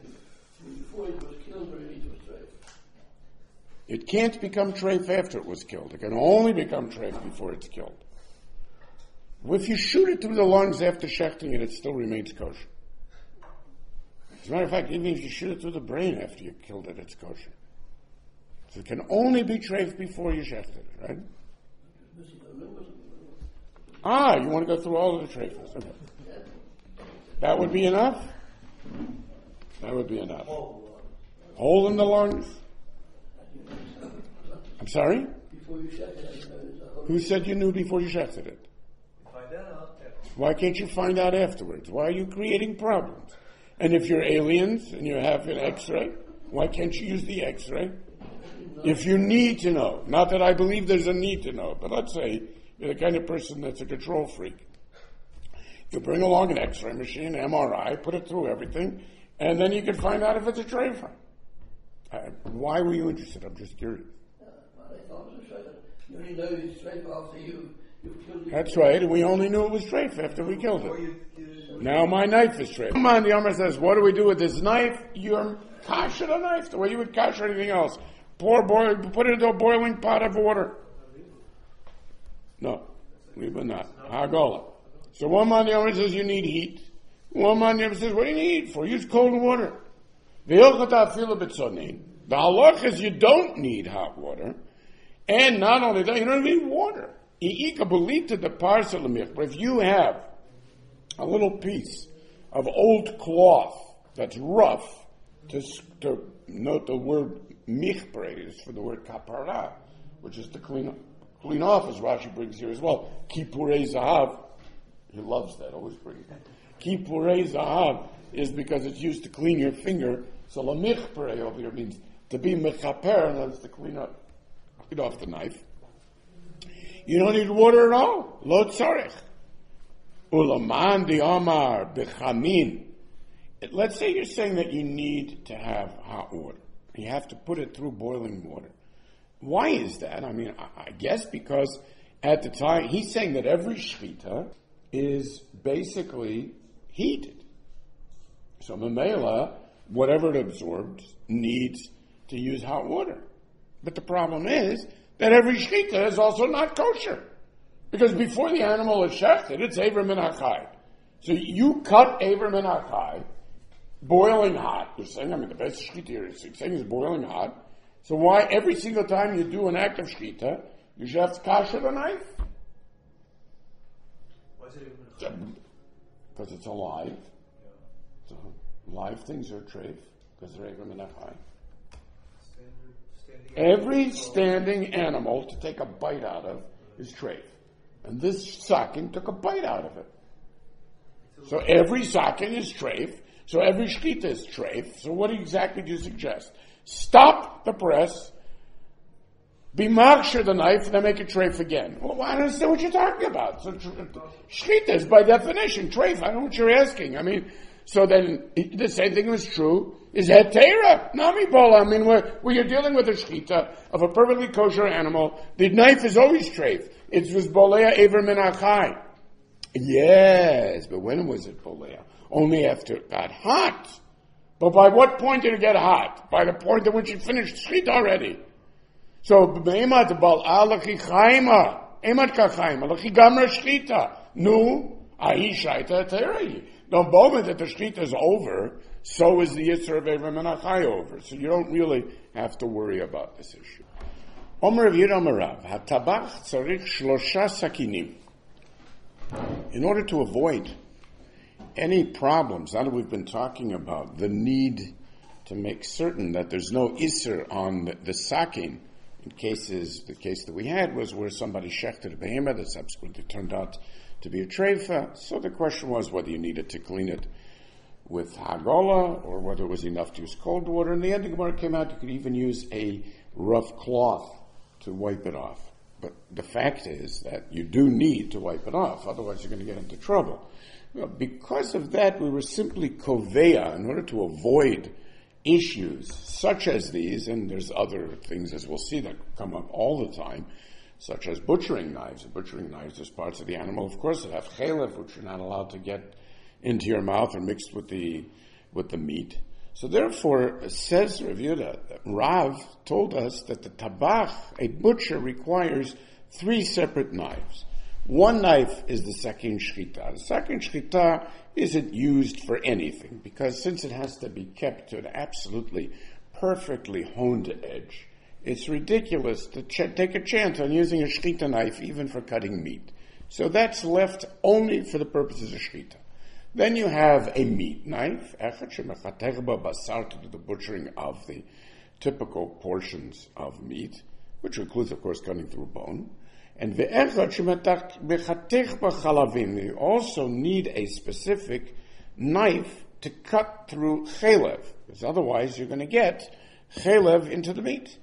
It can't become treif after it was killed. It can only become treif before it's killed. If you shoot it through the lungs after shechting it, it still remains kosher. As a matter of fact, even if you shoot it through the brain after you killed it, it's kosher. So it can only be treif before you shechted it, right? Ah, you want to go through all of the treifas. Okay. That would be enough? That would be enough. Hole in the lungs? I'm sorry? Who said you knew before you shechted it? Find out. Why can't you find out afterwards? Why are you creating problems? And if you're aliens and you have an x-ray, why can't you use the x-ray? If you need to know, not that I believe there's a need to know, but let's say you're the kind of person that's a control freak. You bring along an x-ray machine, M R I, put it through everything, and then you can find out if it's a treifa. Uh, why were you interested? I'm just curious. That's right, and we only knew it was treif after we killed it. Now my knife is treif. Come on, the Amar says, what do we do with this knife? You're kasher the knife the way you would kasher anything else. Pour, boil, put it into a boiling pot of water. No, we would not. Hagola. So one man, the Amar says, you need heat. One man, the Amar says, what do you need for? Use cold water. The halach is you don't need hot water. And not only that, you don't need water. But if you have a little piece of old cloth that's rough, to, to note the word michbre is for the word kapara, which is to clean clean off, as Rashi brings here as well. Kipurei zahav, he loves that, always brings that. Kipurei zahav is because it's used to clean your finger, so la michbre over here means to be mechaper, and that's to clean up, clean off the knife. You don't need water at all. Lo tzarech. Ulaman di amar bechamin. Let's say you're saying that you need to have hot water. You have to put it through boiling water. Why is that? I mean, I guess because at the time, he's saying that every shechita is basically heated. So Mamela, whatever it absorbs, needs to use hot water. But the problem is that every shechita is also not kosher. Because before the animal is shechted, it's Eiver Min HaChai. So you cut Eiver Min HaChai, boiling hot. You're saying, I mean, the best shechita you're saying is boiling hot. So why every single time you do an act of shechita, you should have to kasher the knife? Why is it even Because it's alive. So live things are treif, because they're Eiver Min HaChai. Every standing animal to take a bite out of is treif. And this sacking took a bite out of it. So every sacking is treif. So every shechita is treif. So what exactly do you suggest? Stop the press, be maksher the knife, and then make it treif again. Well, I don't understand what you're talking about. So shechita is by definition treif. I don't know what you're asking. I mean, so then the same thing was true. Is hetera, nami bola. I mean, where, where you're dealing with a shechita of a perfectly kosher animal, the knife is always treif. It was bolea Eiver Min HaChai. Yes, but when was it bolea? Only after it got hot. But by what point did it get hot? By the point at which it finished shechita already. So, b'meimat bal alachi chayma, emat kachayma, alachi gamra shechita. Nu, ahi shaita hetera. The moment that the shechita is over, so is the Yisr of Eiver Min HaChai over. So you don't really have to worry about this issue. Omer Rav Yira Marav, hatabach tzarich shlosha sakinim. In order to avoid any problems, now that we've been talking about the need to make certain that there's no Isser on the, the sakin, in cases, the case that we had was where somebody shechted a behemah that subsequently turned out to be a treifa. So the question was whether you needed to clean it with hagola, or whether it was enough to use cold water. In the end, the Gemara came out, you could even use a rough cloth to wipe it off. But the fact is that you do need to wipe it off, otherwise you're going to get into trouble. Well, because of that, we were simply kovea, in order to avoid issues such as these, and there's other things, as we'll see, that come up all the time, such as butchering knives. Butchering knives, there's parts of the animal, of course, that have chalev, which you're not allowed to get into your mouth or mixed with the with the meat. So therefore, says Rav Yehuda, Rav told us that the tabach, a butcher, requires three separate knives. One knife is the sakin shchita. The sakin shchita isn't used for anything, because since it has to be kept to an absolutely perfectly honed edge, it's ridiculous to ch- take a chance on using a shchita knife even for cutting meat. So that's left only for the purposes of shchita. Then you have a meat knife, to do the butchering of the typical portions of meat, which includes, of course, cutting through bone. And you also need a specific knife to cut through chalev, because otherwise you're going to get chalev into the meat.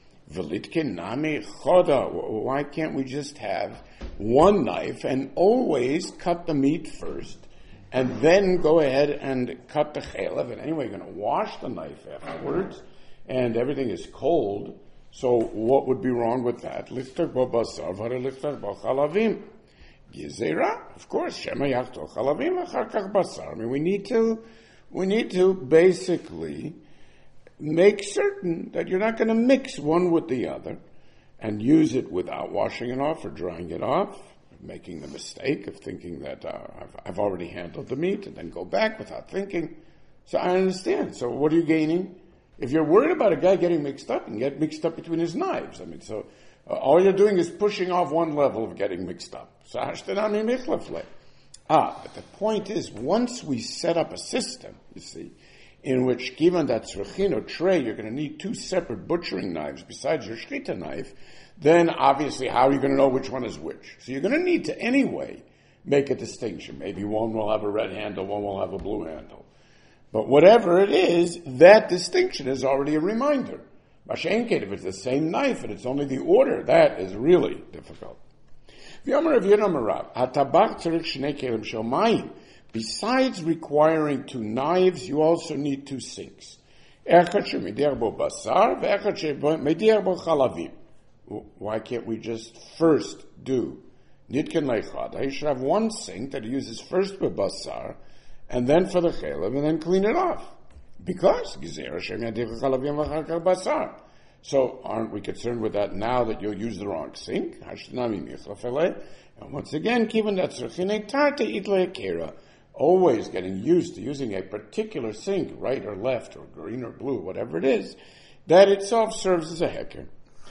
Why can't we just have one knife and always cut the meat first, and then go ahead and cut the chalev? And anyway, you're going to wash the knife afterwards, and everything is cold. So what would be wrong with that? Lichter bo basar, v'hara lichter bo chalavim. Gezerah, of course, shema yachto chalavim, achar kach basar. I mean, we need to, we need to basically make certain that you're not going to mix one with the other and use it without washing it off or drying it off, making the mistake of thinking that uh, I've, I've already handled the meat and then go back without thinking. So I understand. So what are you gaining? If you're worried about a guy getting mixed up, and get mixed up between his knives. I mean, so uh, all you're doing is pushing off one level of getting mixed up. So hashtenami michlefle. Ah, but the point is, once we set up a system, you see, in which given that tzruchin or tray, you're going to need two separate butchering knives besides your shchita knife, then obviously how are you going to know which one is which? So you're going to need to anyway make a distinction. Maybe one will have a red handle, one will have a blue handle. But whatever it is, that distinction is already a reminder. Mashenket, if it's the same knife and it's only the order, that is really difficult. Besides requiring two knives, you also need two sinks. Why can't we just first do nitken leichad? You should have one sink that uses first for basar, and then for the chalev, and then clean it off. Because, so aren't we concerned with that now that you'll use the wrong sink? And once again, given that always getting used to using a particular sink, right or left, or green or blue, whatever it is, that itself serves as a heker.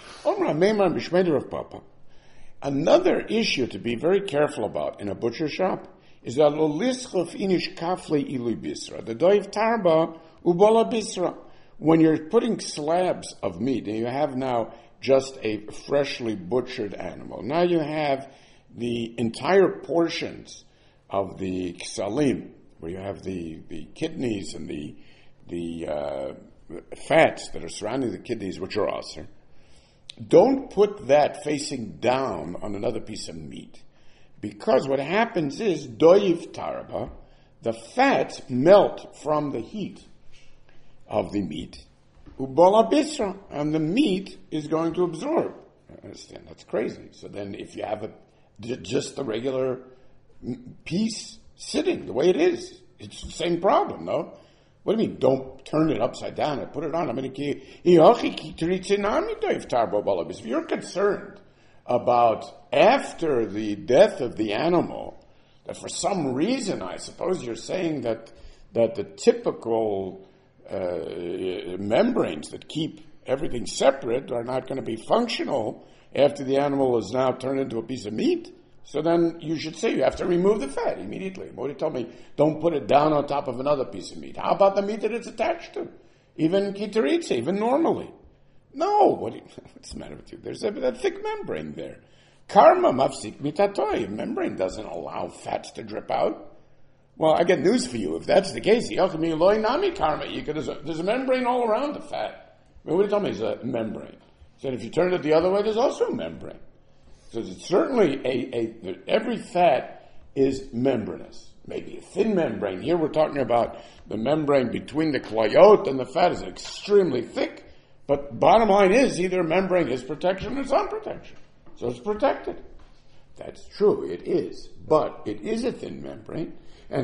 Another issue to be very careful about in a butcher shop is that lo lischov inish kafle ilu bisra, the doiv tarba ubola bisra. When you're putting slabs of meat, and you have now just a freshly butchered animal, now you have the entire portions of the ksalim, where you have the, the kidneys and the the uh, fats that are surrounding the kidneys, which are aser. Don't put that facing down on another piece of meat. Because what happens is, doiv tarba, the fats melt from the heat of the meat. Ubola bisra, and the meat is going to absorb. I understand, that's crazy. So then if you have a, just the regular piece sitting the way it is, it's the same problem, no? What do you mean, don't turn it upside down and put it on? I mean, if you're concerned about after the death of the animal, that for some reason, I suppose you're saying that that the typical uh, membranes that keep everything separate are not going to be functional after the animal is now turned into a piece of meat. So then you should say you have to remove the fat immediately. Modi told me, don't put it down on top of another piece of meat. How about the meat that it's attached to? Even kitaritza, even normally. No, what you, what's the matter with you? There's a, a thick membrane there. Karma mafsik mitatoi. Membrane doesn't allow fats to drip out. Well, I got news for you. If that's the case, nami karma, you could, there's a membrane all around the fat. I mean, what are you telling me? It's a membrane. He said if you turn it the other way, there's also a membrane. So it's certainly a, a every fat is membranous. Maybe a thin membrane. Here we're talking about the membrane between the klayot and the fat is extremely thick. But bottom line is either membrane is protection or it's on protection. So it's protected. That's true, it is. But it is a thin membrane. And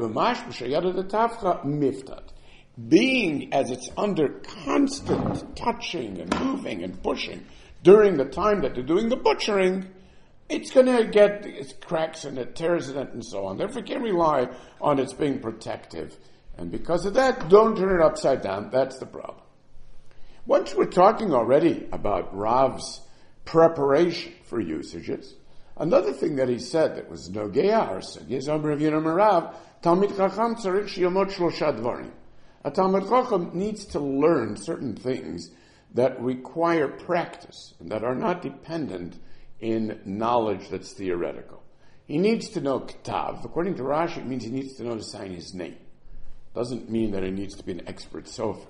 being as it's under constant touching and moving and pushing during the time that they're doing the butchering, it's going to get its cracks and it tears it and so on. Therefore, you can't rely on its being protective. And because of that, don't turn it upside down. That's the problem. Once we're talking already about Rav's preparation for usages, another thing that he said that was nogea or sugis Amar Rav Yonah Rav, Talmid Chacham tzarich sheyomod shlosha dvarim. A Talmid Chacham needs to learn certain things that require practice and that are not dependent in knowledge that's theoretical. He needs to know ktav. According to Rashi, it means he needs to know to sign his name. Doesn't mean that he needs to be an expert sofer.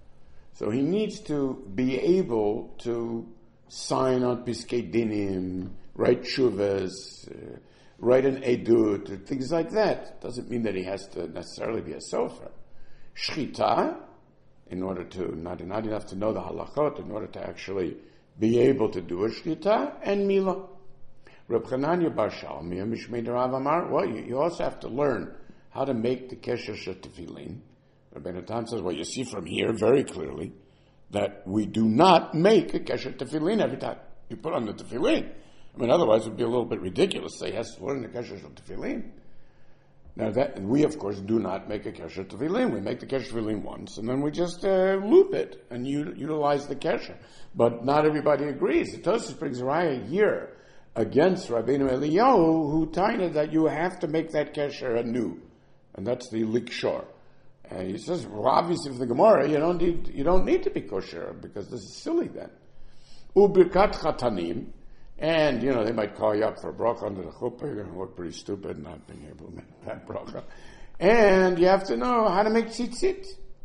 So he needs to be able to sign on Piskei Dinim, write shuvas, uh, write an edut, things like that. Doesn't mean that he has to necessarily be a sofer. Shchita, in order to, not, not enough to know the halachot, in order to actually be able to do a shchita, and mila. Reb Chananya bar Shalmi, Mishmei Rav Amar, well, you, you also have to learn how to make the kesher shetefilin. Rabbi Natan says, well, you see from here very clearly that we do not make a kesher tefillin every time you put on the tefillin. I mean, otherwise it would be a little bit ridiculous to say he has to learn the kesher tefillin. Now that, we of course do not make a kesher tefillin. We make the kesher tefillin once and then we just uh, loop it and u- utilize the kesher. But not everybody agrees. The Tosfos brings a raya here against Rabbeinu Eliyahu who tied that you have to make that kesher anew. And that's the likshor. And he says, well, obviously, for the Gemara, you don't need you don't need to be kosher because this is silly then. Ubirkat chatanim, and you know they might call you up for a bracha under the chuppah. You're going to look pretty stupid not being able to make that bracha. And you have to know how to make tzitzit.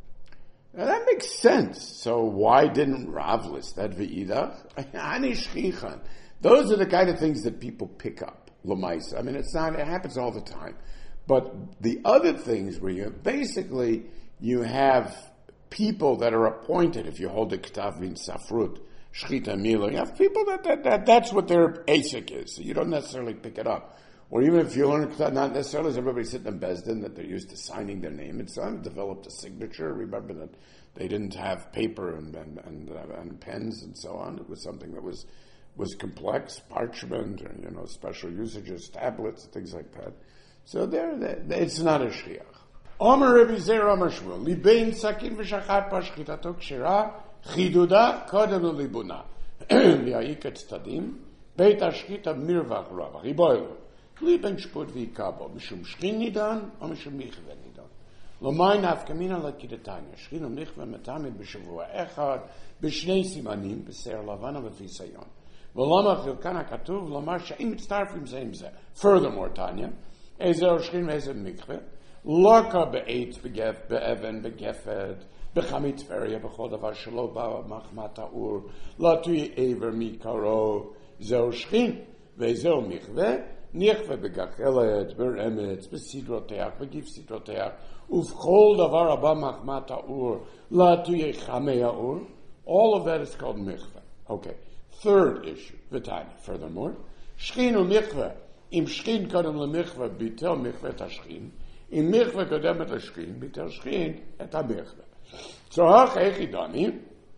Now that makes sense. So why didn't Rav list that v'idach? Ani shchichan. Those are the kind of things that people pick up. L'maisa. I mean, it's not. It happens all the time. But the other things where you basically you have people that are appointed, if you hold a ktav min safrut, shchita mila, you have people that, that, that that's what their asik is. So you don't necessarily pick it up. Or even if you learn ktav, not necessarily as everybody sitting in Bezdin that they're used to signing their name. It's some developed a signature. Remember that they didn't have paper and and, and, uh, and pens and so on. It was something that was was complex, parchment, or you know, special usages, tablets, things like that. So there, it's not a shchiach. Omer Rabbi Zera Omer Shmuel, libein sakin v'shachat pashchitato kshira, chiduda kodem libuna. V'ayiket tzadim, beit hashchita mirvach ravach, riboilu. Libein shput v'ikabo, mishum shchin nidan, o mishum michve nidan. Lomay nafkamina lakidatanya, shchin o michve metamid b'shavua echad, b'shnei simanim, b'ser lavana v'fisayon. V'lama chilkana katuv, lomar she'im mitztarfim zeim zeh. Furthermore, Tanya, Ezer shchin ve'ezer mikve, loka be'eit be'gef, be'even, be'gefed, be'chamit feria, b'chol davar shelo ba'machmat ha'ur, latuyi ever mikaro, zer shchin ve'ezer mikve, nichve be'gachelet, be'remetz, be'sidroteach, be'gif sidroteach, ufchol davar abba machmat ha'ur, latuyi chamei ha'ur. All of that is called mikve. Okay. Third issue, v'tanya. Furthermore, shchin u mikve, Im shchin kodem lemichve bitel michve et hashchin. Im michve kodem et hashchin bitel shchin et hamichve. So hach echidani,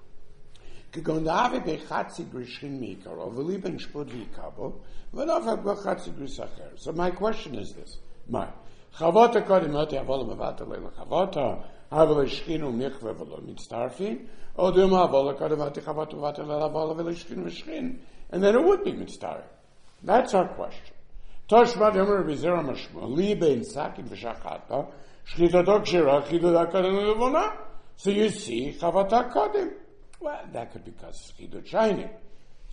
kegon da'ave bechatzi grishchin mikaro, v'li ben shpud v'ikabo, v'naf bechatzi grish acher. So my question is this. My, chavota kodem oti avola mevata leila chavota, avola shchin u michve v'lo mitztarfin, o dum avola kodem oti chavota mevata leila avola v'lo shchin v'shchin, and then it would be mitztarfin. That's our question. Toshma Yomer Bizera Mashma, Libe in Sakin Vishachata, Shkitato Kshira, Chiduda Kodem Levona. So you see, Chavata Kodem. Well, that could be because Chidut Shiny.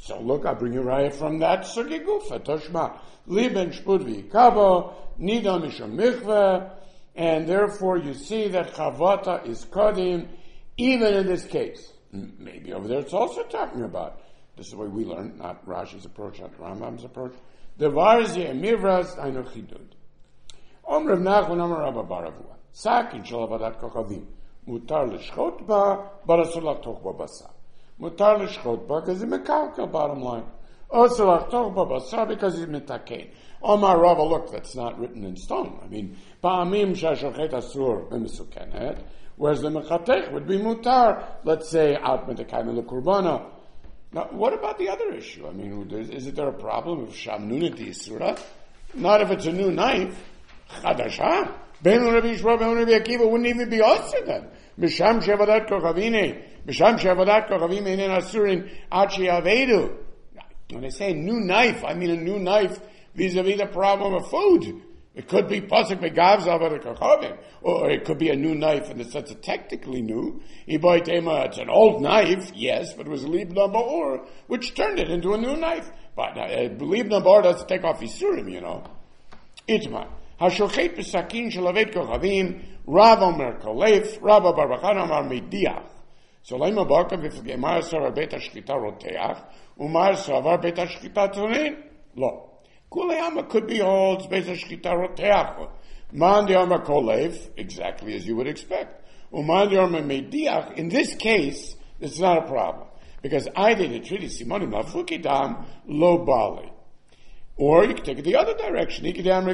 So look, I'll bring you raya from that sugi gufa. Toshma liben shpud v'ikabo nida mishum mikveh, and therefore you see that chavata is kadim even in this case. Maybe over there it's also talking about. This is the way we learn, not Rashi's approach, not Rambam's approach. Devarzi emivras ainu chidud. Om Rav Nachman Amar Rabba Baravua. Sakin shel avadat kochavim. Mutar l'shchot ba, but asur lachtoch ba basar. Mutar l'shchot ba, because it's mekalkel, bottom line. Asur lachtoch ba basar, because it's mitakein. Omar Rava, look, that's not written in stone. I mean, pa'amim shashochet asur b'mesukenet, whereas the mechatech would be mutar, let's say, out metakaim l'kurbana. Now, what about the other issue? I mean, is, is there a problem of shamnunity isura? Not if it's a new knife. Chadasha. Ben Rabbi Yishmael, Ben Rabbi Akiva wouldn't even be also then. Misham shevadat kochavine. Misham shevadat kochavim einen asurin achi avedu. When I say new knife, I mean a new knife vis-a-vis the problem of food. It could be pasuk megav zavar kochavim, or it could be a new knife in the sense of technically new. It's an old knife, yes, but it was libna ba'or, which turned it into a new knife. But uh, libna ba'or doesn't take off isurim, you know. Itma. Hashochet b'sakin shelavet kochavim, Rav Omer kolef, Rabba bar Bachan Amar mediach. So lema baka v'fgemar savar bet hashchita roteach, umar savar bet hashchita tonin. Lo. Kuleyama could be holds bet hashchita roteach. Man de Amar kolef, exactly as you would expect. Uman de Amar mediach, in this case, it's not a problem. Because I did a treatise, simonim lafukidam lo bali. Or you can take it the other direction.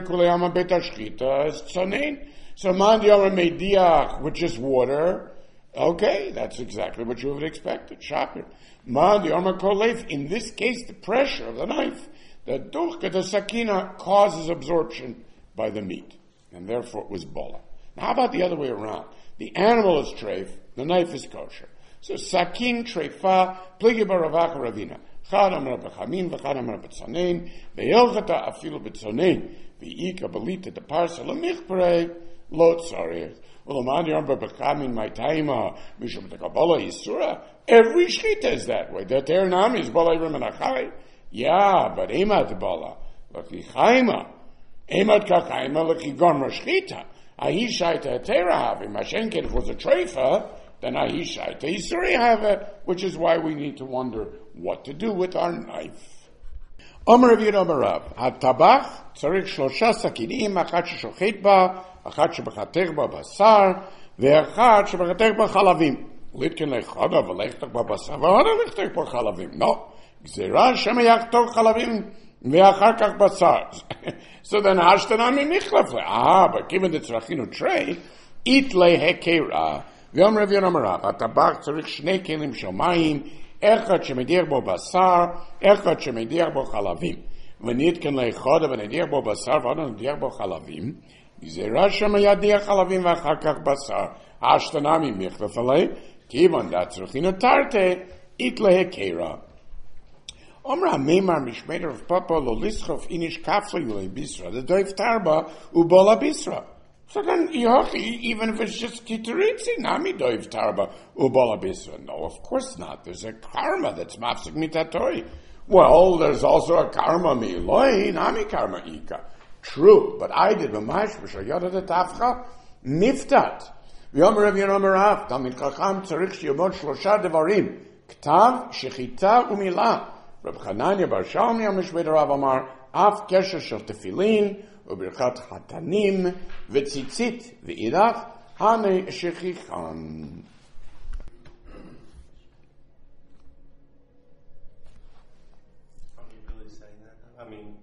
So man diyama mediach, which is water. Okay, that's exactly what you would expect. Shocker. Man diyama kolef. In this case, the pressure of the knife, the duchka, the sakina, causes absorption by the meat, and therefore it was bola. Now, how about the other way around? The animal is treif, the knife is kosher. So sakin treifa pligi baravach ravina. Chad amar b'chamin, v'chad amar b'tzonein, v'yelchata afilu b'tzonein, v'yika belita de parsa l'michperei, lo tzarech. Ulamani amar b'chamin ma'itaima, mishum tekabala yisura. Every shchita is that way. The terenam is bala yivrim menachai. Yeah, but emat bala, l'chi chaima. Emat kachaima, l'chi gorma shchita. Ahishaita terahavi, mashenket, if it was a treifa, then ahishaita yisuri have it, which is why we need to wonder what to do with our knife. Omer Rav Yehuda Amar Rav, hatabach tzarich shlosha sakinim, achat sheshochet ba, achat shebachatech ba basar, ve'achat shebachatech ba chalavim. Litkin lechada v'lechtech ba basar, v'hada lechtech ba chalavim. No. Gzera shemeyachtoch chalavim, ve'achar kach basar. So then hashtanami michlafle. Ah, but given the tzrachinu tray, it lehekera. V'omer Rav Yehuda Amar Rav, hatabach tzarich shnei kelim shel mayim, אחד שמדיח בו בשר, אחד שמדיח בו חלבים. ונתקן לאחד ונדיח בו בשר, ועוד נדיח בו חלבים. גזירה שם ידיח חלבים ואחר כך בשר. השתנה ממחלף עלי, כיוון דצרכינו תרתי, איתלה קרא. אומר המימר משמד רב פאפא לא לסחוף איניש כפלה יולי ביסרה, זה דויף תרבה ובולה ביסרה. So then, even if it's just kitaritzi, nami doiv tarba ubala bisra. No, of course not. There's a karma that's mafsik mitatori. Well, there's also a karma miloi, nami karma ika. True, but I did b'mash b'shayada de tafcha niftat. V'yomer Rav Yehuda Amar Rav, Talmid Chacham tzarich sheyomod shlosha devarim, ktav, shechita, umila. Rab Chananya bar Shalmi Amishved Rav Amar, af kesher shel tefillin, וברכת חתנים וציצית ואידך הנה שכיחן. Are we really saying that? I mean,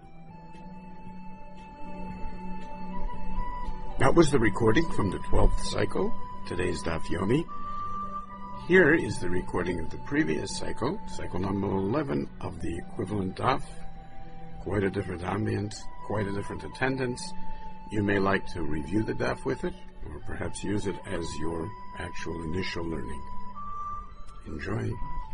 that was the recording from the twelfth cycle, today's Daf Yomi. Here is the recording of the previous cycle, cycle number eleven of the equivalent Daf. Quite a different ambience, quite a different attendance. You may like to review the daf with it, or perhaps use it as your actual initial learning. Enjoy.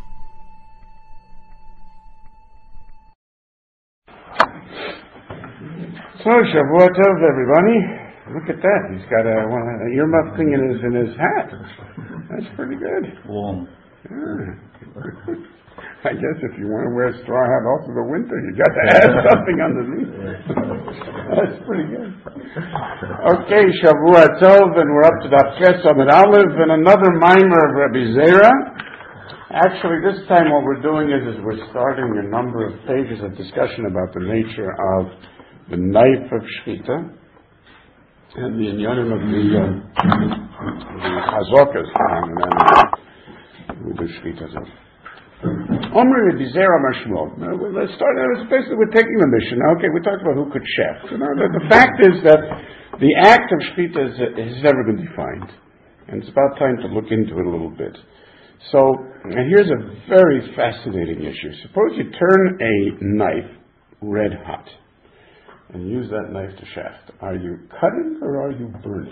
So, Shavua Tov, everybody. Look at that. He's got a, one, an earmuff thing in his, in his hat. That's pretty good. Warm. Yeah. I guess if you want to wear a straw hat all through the winter, you got to add something underneath. That's pretty good. Okay, Shavua Tov, and we're up to the Ches Amid Aleph, and another mimer of Rabbi Zera. Actually, this time what we're doing is, is we're starting a number of pages of discussion about the nature of the knife of Shechita and the inyanim of the, uh, the Chazokas, and then with the Shechita. Omri Rabbi Zera Mashmol. Let's start. Basically, we're taking the mission. Okay, we talked about who could chef. You know, the, the fact is that the act of shechita has never been defined, and it's about time to look into it a little bit. So, and here's a very fascinating issue. Suppose you turn a knife red hot and use that knife to shaft. Are you cutting or are you burning?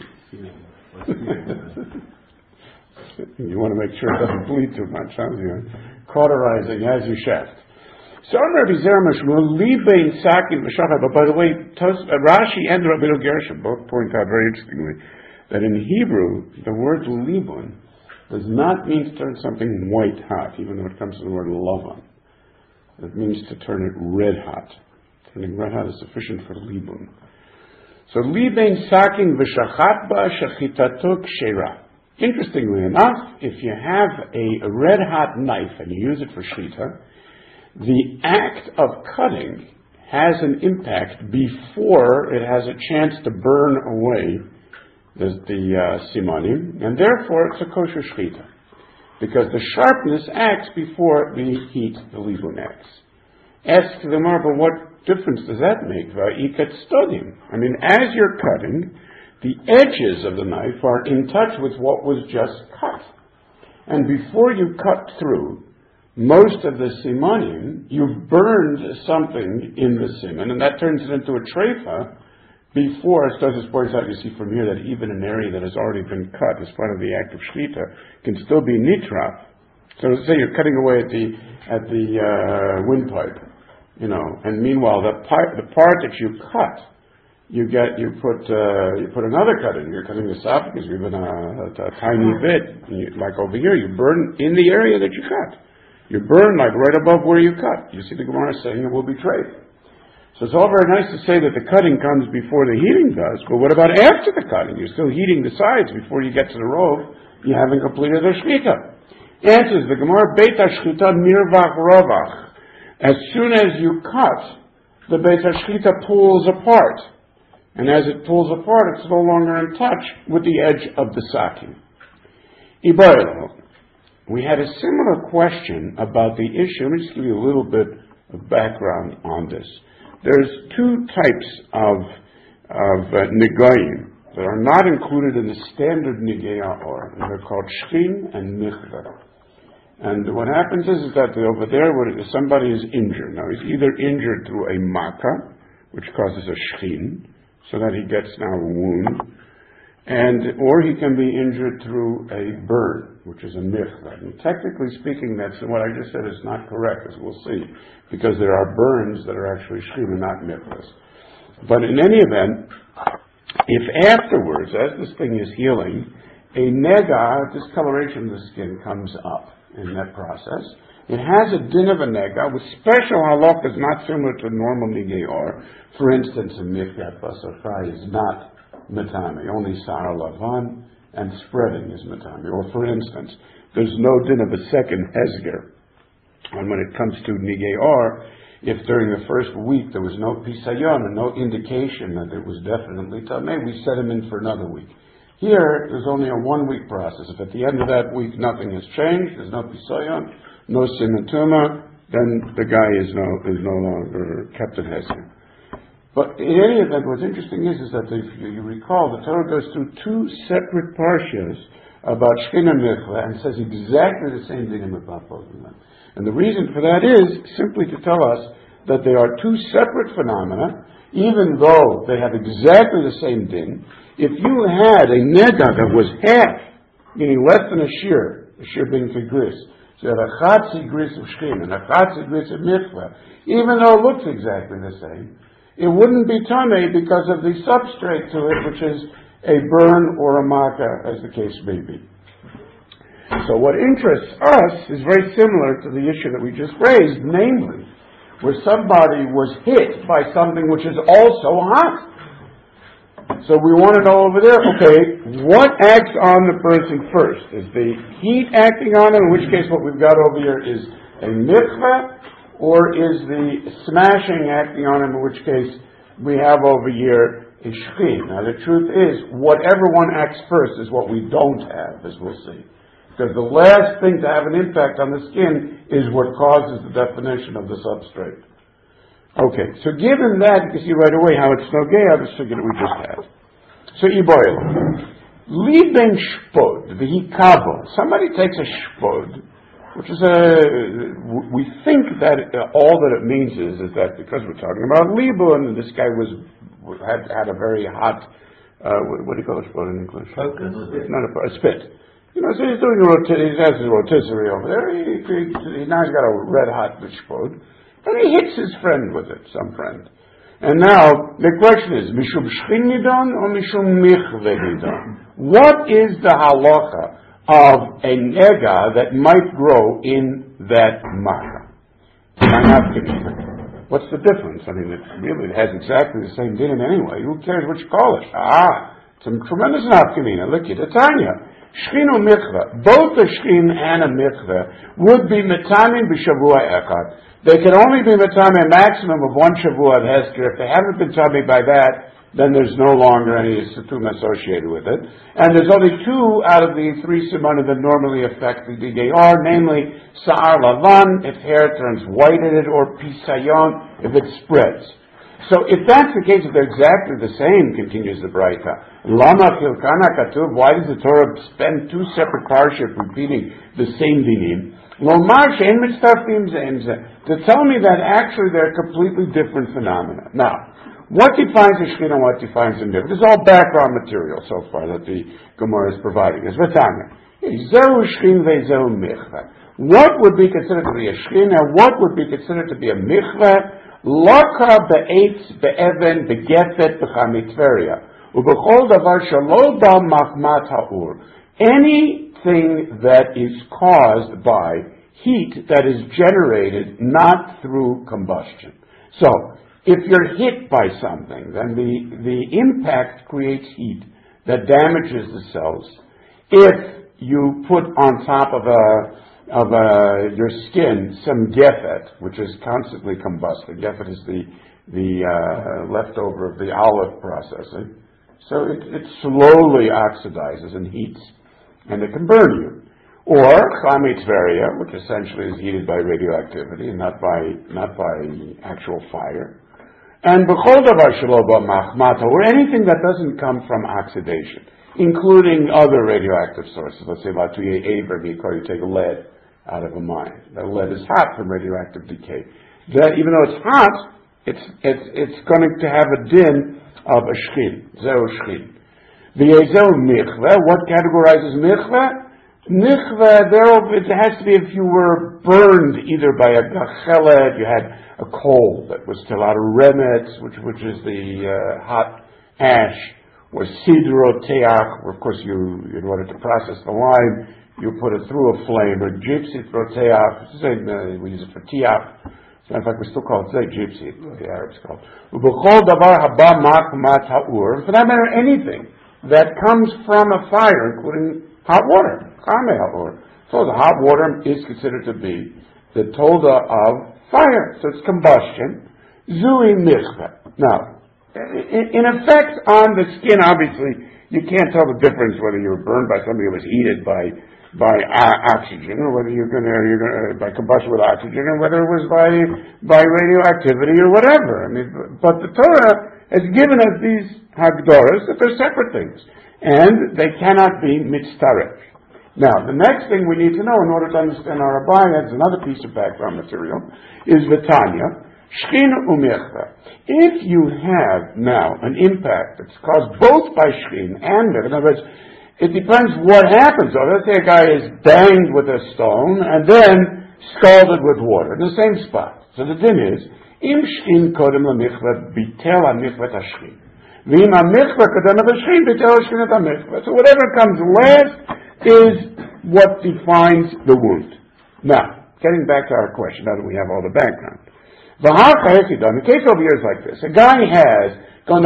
You want to make sure it doesn't bleed too much, huh? You're cauterizing as you shaft. So, Rabbi Zera Mashmul, Libein Sakin V'Shachar. But by the way, Tos, uh, Rashi and Rabbi Gershom both point out very interestingly that in Hebrew, the word libun does not mean to turn something white hot, even though it comes from the word lavan. It means to turn it red hot. Turning red hot is sufficient for libun. So, Libein Sakin V'Shachat Ba Shechitato Kshera. Interestingly enough, if you have a, a red-hot knife and you use it for shechita, the act of cutting has an impact before it has a chance to burn away the, the uh, simanim, and therefore it's a kosher shechita, because the sharpness acts before the heat, the libun acts. Ask the Gemara, but what difference does that make? I mean, as you're cutting, the edges of the knife are in touch with what was just cut. And before you cut through most of the simanim, you've burned something in the siman, and that turns it into a treifa before, as Tosfos points out, you see from here that even an area that has already been cut as part of the act of shechita can still be nitraf. So let's say you're cutting away at the at the uh, windpipe, you know, and meanwhile the pipe, the part that you cut, You get you put uh, you put another cut in. You're cutting the esophagus even a, a, a tiny bit. You, like over here, you burn in the area that you cut. You burn like right above where you cut. You see the Gemara saying it will be treif. So it's all very nice to say that the cutting comes before the heating does, but what about after the cutting? You're still heating the sides before you get to the robe. You haven't completed the shechita. Answers the Gemara, Beit HaShechita mirvach rovach. As soon as you cut, the Beit HaShechita pulls apart. And as it pulls apart, it's no longer in touch with the edge of the sakin. Ibaylo, we had a similar question about the issue. Let me just give you a little bit of background on this. There's two types of, of uh, negayim that are not included in the standard negaya or, and they're called shchin and michvah. And what happens is, is that over there, when somebody is injured, now he's either injured through a makkah, which causes a shchin, so that he gets now a wound, and or he can be injured through a burn, which is a michvah. And technically speaking, that's what I just said is not correct, as we'll see, because there are burns that are actually shchim and not michvahs. But in any event, if afterwards, as this thing is healing, a nega, discoloration of the skin, comes up in that process, it has a din of a nega with special halachas not similar to normal nigayar. For instance, a mikvah basar chai is not matami, only sar lavan, and spreading is matami. Or for instance, there's no din of a second hezger. And when it comes to nigayar, if during the first week there was no pisayon and no indication that it was definitely tamei, we set him in for another week. Here, there's only a one-week process. If at the end of that week nothing has changed, there's no pisayon, no simatuma, then the guy is no is no longer kept in hezir. But in any event, what's interesting is, is that if you recall, the Torah goes through two separate parshas about shchina michvah and says exactly the same thing about both of them. And the reason for that is simply to tell us that they are two separate phenomena, even though they have exactly the same din. If you had a nega that was half, meaning less than a shear, a shear being for gris, so you have a chatzi gris of shchina and a chatzi gris of michvah, even though it looks exactly the same, it wouldn't be tamei because of the substrate to it, which is a burn or a makkah, as the case may be. So what interests us is very similar to the issue that we just raised, namely, where somebody was hit by something which is also hot. So we want to know over there, okay, what acts on the person first? Is the heat acting on him, in which case what we've got over here is a mikveh, or is the smashing acting on him, in which case we have over here a shchin? Now the truth is, whatever one acts first is what we don't have, as we'll see. Because the last thing to have an impact on the skin is what causes the definition of the substrate. Okay, so given that, you can see right away how it's nogea, the figure that we just had. So, iboil. Liben shpod, v'hikabo. Somebody takes a shpod, which is a, we think that uh, all that it means is, is that because we're talking about libun, and this guy was, had, had a very hot, uh, what, what do you call a shpod in English? Focus. Not a, a spit. You know, so he's doing a roti- he has his rotisserie over there. He, he, now he's got a red hot mishpod, and he hits his friend with it, some friend. And now the question is, mishum shchin nidon or mishum michve nidon? What is the halacha of a nega that might grow in that macha? What's the difference? I mean, it really has exactly the same din anyway. Who cares what you call it? Ah, it's a tremendous nafkamina. Look at Tanya. Shchin or mikveh, both a shchin and a mikveh would be metamin b'shavua echad. They can only be metamin a maximum of one shavua of hester. If they haven't been tummy by that, then there's no longer any situm associated with it. And there's only two out of the three simanim that normally affect the D G R, namely sa'ar lavan, if hair turns white in it, or pisayon, if it spreads. So if that's the case, if they're exactly the same, continues the Braita, Lama Chilkana Katuv, why does the Torah spend two separate parshas repeating the same dinim? Lomar she'en mitztafim ze'em zeh, to tell me that actually they're completely different phenomena. Now, what defines a shkin and what defines a mikveh? This is all background material so far that the Gemara is providing us. V'tanya, zehu shkin ve'zehu mikveh. What would be considered to be a shkin and what would be considered to be a mikveh? Laka be'etz be'even be'gefet b'chamitveria u'b'chol davar shelo ba machmat ha'ur. Anything that is caused by heat that is generated not through combustion. So, if you're hit by something, then the, the impact creates heat that damages the cells. If you put on top of a of uh, your skin some gefet, which is constantly combusting. Gefet is the the uh, leftover of the olive processing. So it, it slowly oxidizes and heats, and it can burn you. Or chamitzveria, which essentially is heated by radioactivity and not by not by actual fire. And b'chol davar shelo ba machmata, or anything that doesn't come from oxidation, including other radioactive sources. Let's say latuye aver, because you take lead out of a mine. That lead is hot from radioactive decay. That even though it's hot, it's it's it's going to have a din of a shchin. Zeu shchin. V'yezeu michveh. What categorizes michveh? Michveh, there it has to be if you were burned either by a gachelet, you had a coal that was still out of remetz, which which is the uh, hot ash, or sidroteach, where of course you, in order to process the lime, you put it through a flame, or gypsy roteach, uh, we use it for tiach. In fact, we still call it today gypsy, the Arabs call it. Ubechol davar haba machmat ha'ur. For that matter, anything that comes from a fire, including hot water, chame ha'ur. So the hot water is considered to be the tolda of fire. So it's combustion. Zui michveh. Now, in, in effect on the skin, obviously, you can't tell the difference whether you were burned by somebody who was heated by by uh, oxygen, or whether you're going to you're going to by combustion with oxygen, or whether it was by by radioactivity or whatever. I mean, but the Torah has given us these hagdoras that they're separate things, and they cannot be mitztaref. Now, the next thing we need to know in order to understand our Abaya, that's another piece of background material, is Vitanya, Shchin u'michveh. If you have now an impact that's caused both by Shchin and Michveh, in other words, it depends what happens. So let's say a guy is banged with a stone and then scalded with water in the same spot. So the din is, Im Shchin kodem la'michveh bitel ha'michveh ha'shchin. V'im ha'michveh kodem la'shchin bitel ha'shchin ha'michveh. So whatever comes last is what defines the wound. Now, getting back to our question, now that we have all the background. The case over here is like this. A guy has,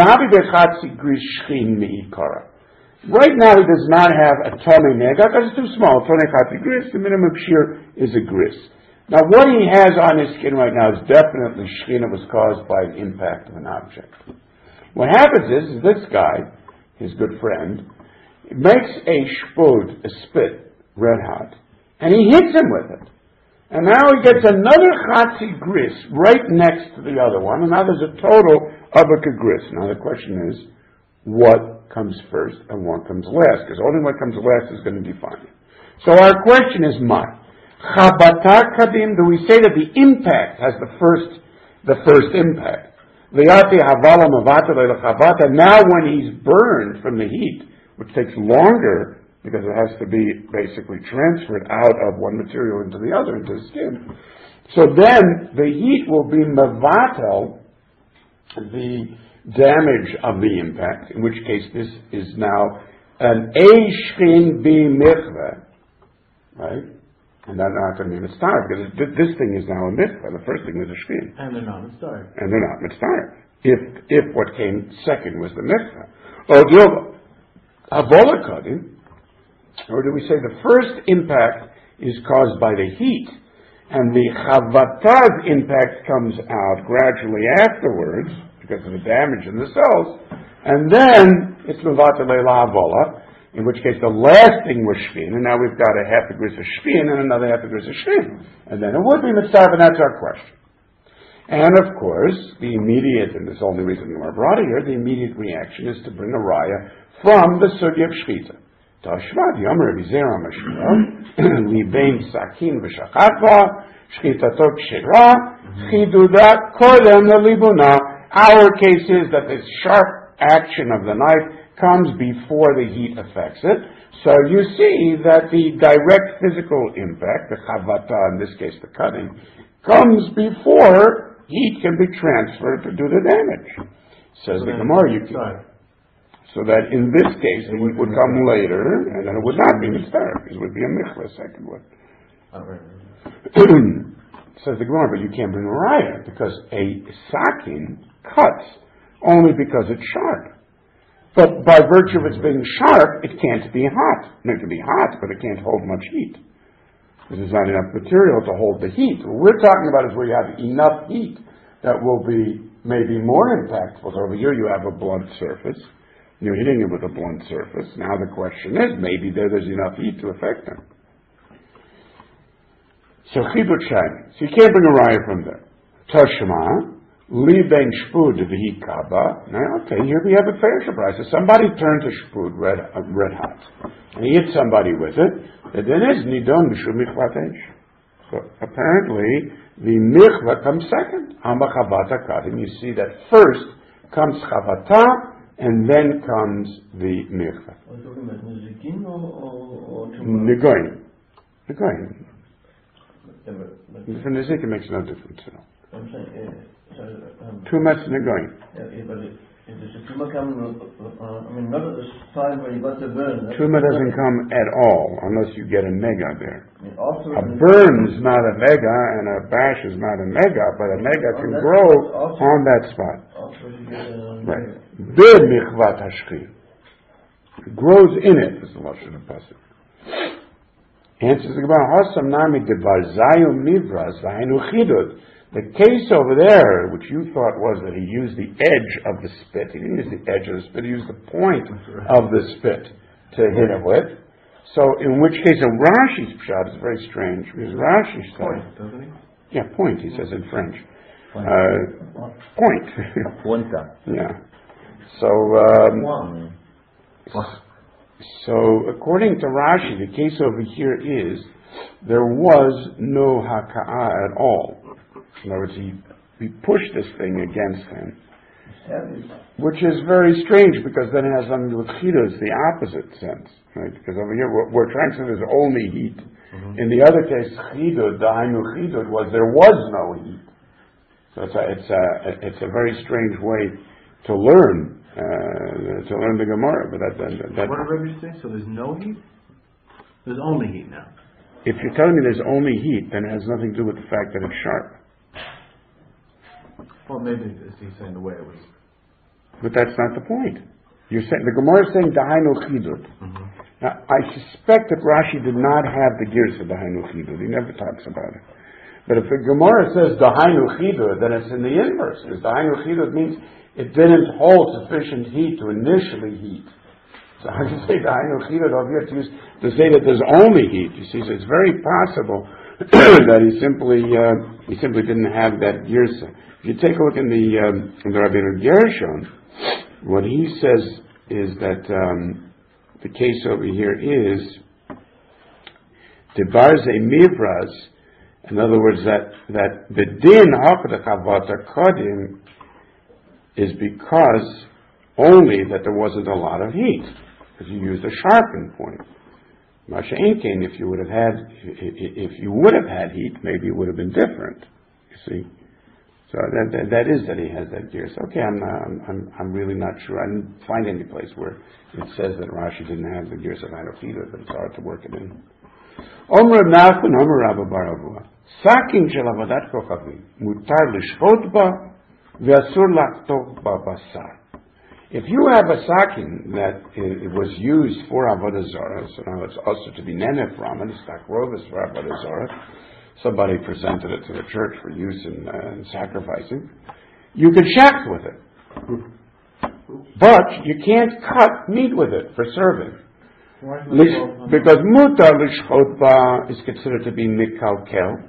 right now he does not have a tome nega, because it's too small. Tome chatzi gris, the minimum shear is a gris. Now what he has on his skin right now is definitely skin that was caused by the impact of an object. What happens is, is this guy, his good friend, makes a shpud, a spit, red hot, and he hits him with it. And now he gets another chatzi gris right next to the other one, and now there's a total of a gris. Now the question is, what comes first and what comes last? Because only what comes last is going to define it. So our question is, ma, chabata kadim, do we say that the impact has the first, the first impact? Now when he's burned from the heat, which takes longer, because it has to be basically transferred out of one material into the other, into the skin. So then the heat will be mevatel, the damage of the impact, in which case this is now an eishkin bi mikveh, right? And that's not going to be mitzvah, because this thing is now a mikveh. The first thing was a shkin. And they're not mitzvah. And they're not mitzvah. If, if what came second was the mikveh. Oh, Dilba. Avola kadim. Or do we say the first impact is caused by the heat, and the chavata's impact comes out gradually afterwards because of the damage in the cells, and then it's mevatel leila avola, in which case the last thing was shvin, and now we've got a half a gris of shvin and another half a gris of shvin, and then it would be mitzvah, and that's our question. And of course, the immediate, and this is the only reason we're brought here, the immediate reaction is to bring a raya from the sugya of shchita. Tashvad yomer v'zera mashira libein sakin v'shachatva shchitato kshira chiduda kodem lebuna. Our case is that this sharp action of the knife comes before the heat affects it. So you see that the direct physical impact, the chavata, in this case the cutting, comes before heat can be transferred to do the damage. Says the Gemara, you can. So that in this case, the heat would come later, and then it would not be mitzvah. It would be a mikveh, second one. Says the Gemara, but you can't bring a raya, because a sakin cuts only because it's sharp. But by virtue of its being sharp, it can't be hot. It can be hot, but it can't hold much heat. There's not enough material to hold the heat. What we're talking about is where you have enough heat that will be maybe more impactful. So over here you have a blunt surface. You're hitting it with a blunt surface. Now the question is, maybe there there's enough heat to affect them. So chibut shayim. So you can't bring a raya from there. Tashma, li ben shpud v'hi kaba. Now, okay, here we have a fair surprise. So somebody turned to shpud, red, uh, red hot, and he hit somebody with it. And then is nidon b'shum michvat esh. So apparently, the michva comes second. Hama chavata kadim. You see that first comes chavata, and then comes the michva. Are you talking about nizikin or, or, or Negoin. Negoin. Yeah, but, but For nizik, it makes no difference at all. I'm saying, yeah, so, um, Too much negoin. yeah, yeah, but it, if there's a tumor coming, uh, I mean, not at the time when you got the burn. that's- Tumor doesn't come at all unless you get a nega there. I mean, after A burn is not a mega, and a bash is not a mega, but a mega can grow on that spot. After you get a... Right. The michvat hashchir. It grows in it, is the lashon of pasuk. Answers the Gemara, Hasam nami devarzayu mivras v'hainu chidud. The case over there, which you thought was that he used the edge of the spit, he didn't use the edge of the spit, he used the point of the spit to hit him with. So, in which case, a Rashi's pshat is very strange, because Rashi says, doesn't he? yeah, point, he says in French. Uh, point. Punta. Yeah. So, um, so according to Rashi, the case over here is there was no haka'ah at all. In other words, he, he pushed this thing against him, which is very strange because then it has something to do with chidud, the opposite sense, right? Because over here, we're, we're trying to say there's only heat. Mm-hmm. In the other case, chidud, the hainu chidud was there was no heat. So it's a, it's a, it's a very strange way to learn, uh, to learn the Gemara. But that, that, that What did Rebbe say? So there's no heat? There's only heat now. If you're telling me there's only heat, then it has nothing to do with the fact that it's sharp. Well, maybe he's saying the way it was. But that's not the point. You're saying the Gemara is saying Dahainu Chidut. Mm-hmm. Now, I suspect that Rashi did not have the gears of Dahainu Chidut. He never talks about it. But if the Gemara says Dahainu Chidut, then it's in the inverse. Because Dahainu Chidut means it didn't hold sufficient heat to initially heat. So how do you say Dahainu Chidut? All you have to use to say that there's only heat. You see, so it's very possible that he simply uh, he simply didn't have that girsa. If you take a look in the um, in the Rabbeinu Gershon, what he says is that um, the case over here is Debarze Mivraz. In other words, that that Bedin Hakadakavata Kodim is because only that there wasn't a lot of heat, because you used a sharpened point. Masha Inkin, if you would have had, if you would have had heat, maybe it would have been different. You see, so that that, that is that he has that gear. So okay, I'm, I'm I'm I'm really not sure. I didn't find any place where it says that Rashi didn't have the gears of Hanochida, but it's hard to work it in. Omer Nachman, Omer Rabba Baravua. Sakin shel avodat kochavim mutar lishchot ba ve'asur lachtok ba basar. If you have a sakin that it was used for avodah zarah, so now it's also to be nene from it, it's takrovis for avodah zarah. Somebody presented it to the church for use in, uh, in sacrificing. You can shack with it, but you can't cut meat with it for serving. Because mutar lishchot ba is considered to be mikalkel,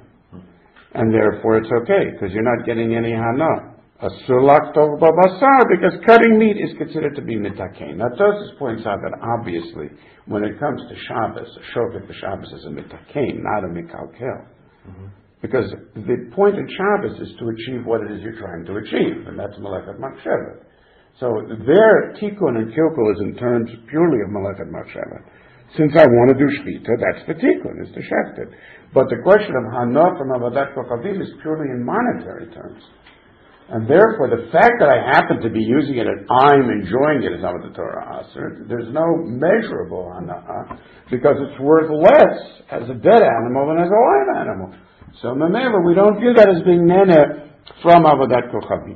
and therefore it's okay because you're not getting any hana. Asur laktov babasar, because cutting meat is considered to be mitakein. Now Tosfos points out that obviously when it comes to Shabbos, a shofet for Shabbos is a mitakein, not a mikalkel. Mm-hmm. Because the point in Shabbos is to achieve what it is you're trying to achieve, and that's Melekat Machshevet. So their tikkun and kilkul is in terms purely of Melekat Machshevet. Since I want to do shvita, that's the tikkun, is to shecht it. But the question of hana from avodat kochavim is purely in monetary terms. And therefore, the fact that I happen to be using it and I'm enjoying it as Avodah Torah Aser, there's no measurable hana, because it's worth less as a dead animal than as a live animal. So, Mamela, we don't view that as being nene from Avodat Kochavim.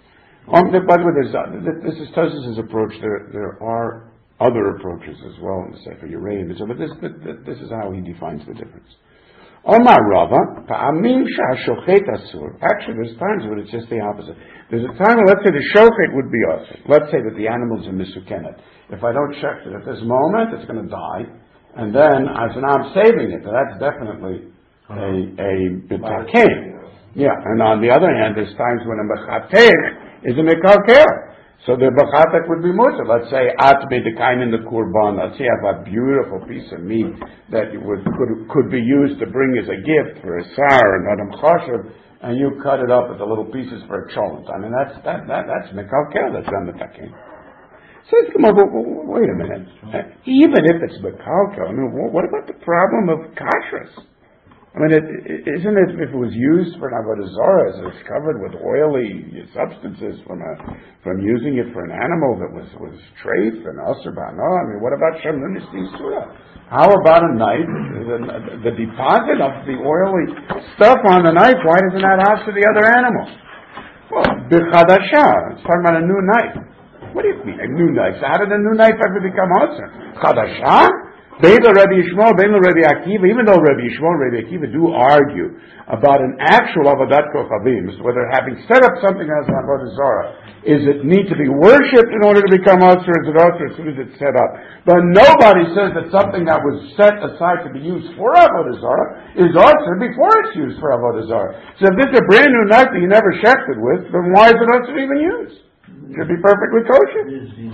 Um, by the way, there's, uh, this is Tosfos' approach. There, there are other approaches as well in the Sefer Yereim, but this, this is how he defines the difference. Omar Rava, Pa'amim sha'ashochet asur. Actually, there's times when it's just the opposite. There's a time when, let's say, the shochet would be asur. Let's say that the animal's a misukenet. If I don't check it at this moment, it's going to die. And then, I so now I'm saving it. That's definitely a, a bitakein. Yeah, and on the other hand, there's times when a mechatein is a mekalker. So the bachatak would be mutter. Let's say at bedekain in the kurban. Let's say I have a beautiful piece of meat that would, could could be used to bring as a gift for a sar and adam chashav, and you cut it up into little pieces for a cholent. I mean that's that, that that's mekalkel. That's on the takin. So it's come up. Wait a minute. Even if it's mekalkel, I mean, what about the problem of kashrus? I mean, it, it, isn't it if it was used for an avodah zarah, it's covered with oily substances from a, from using it for an animal that was was treif and aser ba'ano? I mean, what about shamlunis d'isura? How about a knife? The, the deposit of the oily stuff on the knife. Why doesn't that house to the other animal? Well, b'chadashah. It's talking about a new knife. What do you mean a new knife? So how did a new knife ever become aser? Chadashah? Bein Rabbi Yishmael, Bein Rabbi Akiva, even though Rabbi Yishmael and Rabbi Akiva do argue about an actual avodat kochavim, whether having set up something as an avodah zarah, is it need to be worshipped in order to become aser, is it aser as soon as it's set up? But nobody says that something that was set aside to be used for avodah zarah is aser before it's used for avodah zarah. So if this is a brand new knife that you never shechted with, then why is it aser even used? It should be perfectly kosher.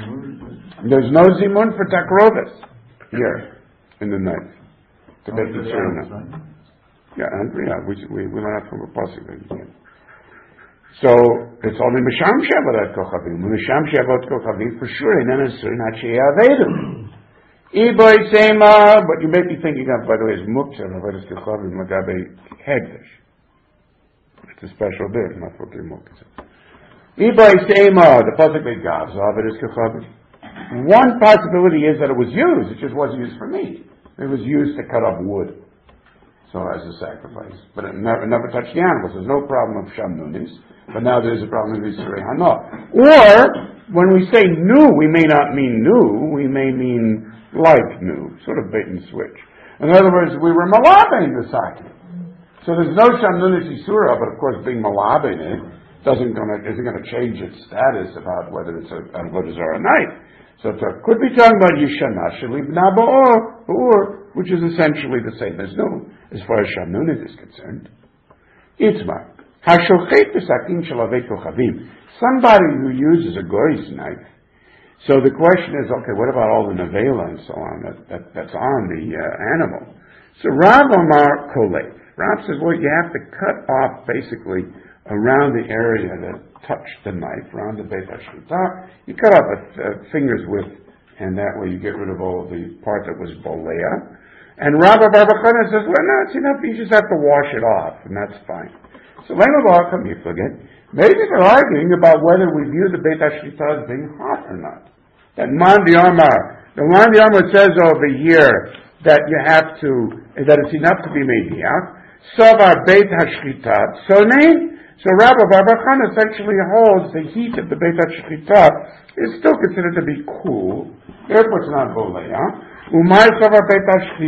There's no zimun for takrovis here in the knife to make the ceremony. Yeah, and yeah, we we we learn that from a pasuk again. So it's only misham she'avodat kochavim. Misham she'avodat kochavim for sure. And then it's not she'avedim. Iboy sema, but you make me thinking of, by the way, is muktzah avodat kochavim magabe hegdish. It's a special bit, not for the muktzah. Iboy sema, the pasuk made gav avodat kochavim. One possibility is that it was used, it just wasn't used for meat. It was used to cut up wood, so as a sacrifice. But it never, never touched the animals. There's no problem of Shamnunis, but now there's a problem of Yisrei Hana. Or, when we say new, we may not mean new, we may mean like new, sort of bait and switch. In other words, we were malabain the sake. So there's no Shamnunis Yisura, but of course being malabain it doesn't gonna, isn't going to change its status about whether it's a, a Avodah Zarah night. So it could be talking about Yishana Shalibna Ba'or, or, which is essentially the same. There's no, as far as Shamnunis is concerned. Itzmar. Hashochet Pesakin Shalavei Kochavim. Somebody who uses a goy's knife. So the question is, okay, what about all the nevela and so on that, that that's on the uh, animal? So Rav Amar Kolev. Rav says, well, you have to cut off basically around the area that touched the knife, around the Beit HaShchita. You cut off a uh, finger's width, and that way you get rid of all the part that was bolea. And Rabbi Barbachana says, well, no, it's enough, you just have to wash it off, and that's fine. So Lema Baracham, you forget, maybe they're arguing about whether we view the Beit HaShchita as being hot or not. That Man Amar, the Man Amar says over here that you have to, that it's enough to be Mediach. Savar Beit HaShchita, so name. So Rabbi Barbachan essentially holds the heat of the Beit HaShchita is still considered to be cool. Therefore it's not bolea. Umay Savar Beit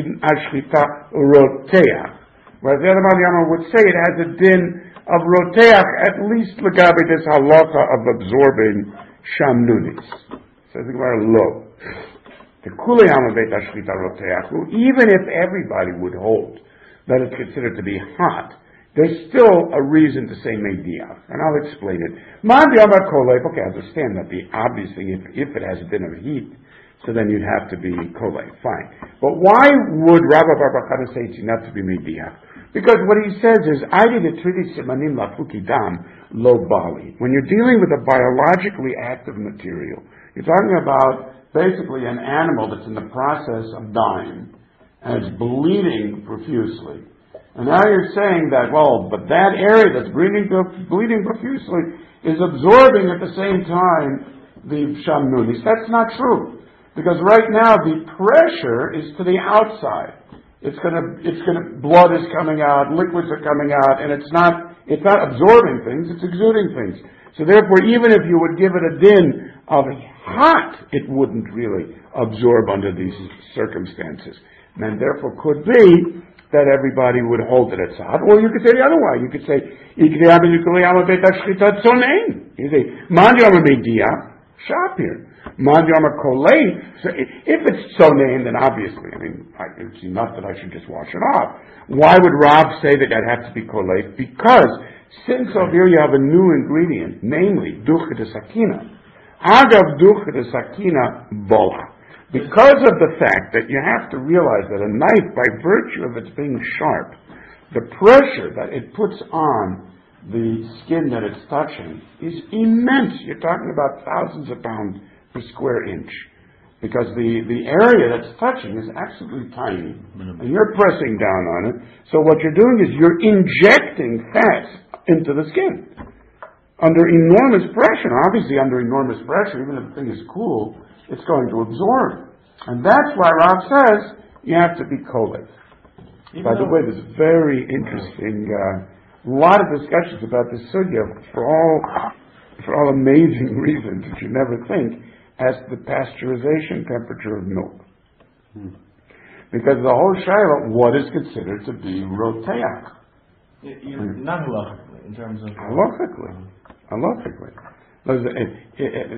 HaShchita roteach. Whereas the other Maliyama would say it has a din of roteach, at least legabe this halacha of absorbing shamnunis. Says the Gemara lo. The kuleyama Beit HaShchita roteach, even if everybody would hold that it's considered to be hot, there's still a reason to say Mediach, and I'll explain it. Mandi Amar Kolev, okay, I understand that the obvious thing, if, if it has a din of heat, so then you'd have to be Kolev, fine. But why would Rabbi Barbachana say it's enough to be Mediach? Because what he says is, I did a tridi simanim lafuki dam lo bali. When you're dealing with a biologically active material, you're talking about basically an animal that's in the process of dying, and it's bleeding profusely. And now you're saying that, well, but that area that's bleeding, bleeding profusely is absorbing at the same time the shamnunis. That's not true. Because right now the pressure is to the outside. It's gonna, it's gonna, blood is coming out, liquids are coming out, and it's not, it's not absorbing things, it's exuding things. So therefore, even if you would give it a din of hot, it wouldn't really absorb under these circumstances. And therefore could be that everybody would hold it at Sahad. Or you could say the other way. You could say, you say, Mandyama Media, Shapir. Mandyama Kolei. So if it's so named, then obviously, I mean, it's enough that I should just wash it off. Why would Rob say that that has to be Kolei? Because since over here you have a new ingredient, namely, Ducha de Sakina. Agav Ducha de Sakina Bola. Because of the fact that you have to realize that a knife, by virtue of its being sharp, the pressure that it puts on the skin that it's touching is immense. You're talking about thousands of pounds per square inch. Because the, the area that's touching is absolutely tiny. And you're pressing down on it. So what you're doing is you're injecting fat into the skin. Under enormous pressure. Obviously under enormous pressure, even if the thing is cool, it's going to absorb. And that's why Rav says you have to be kolev. By the way, there's a very interesting, a uh, lot of discussions about this sugya for all, for all amazing reasons that you never think, as the pasteurization temperature of milk. Hmm. Because the whole shayla, what is considered to be roteach? Hmm. Not halachically, in terms of... Halachically. Halachically. It, it, it,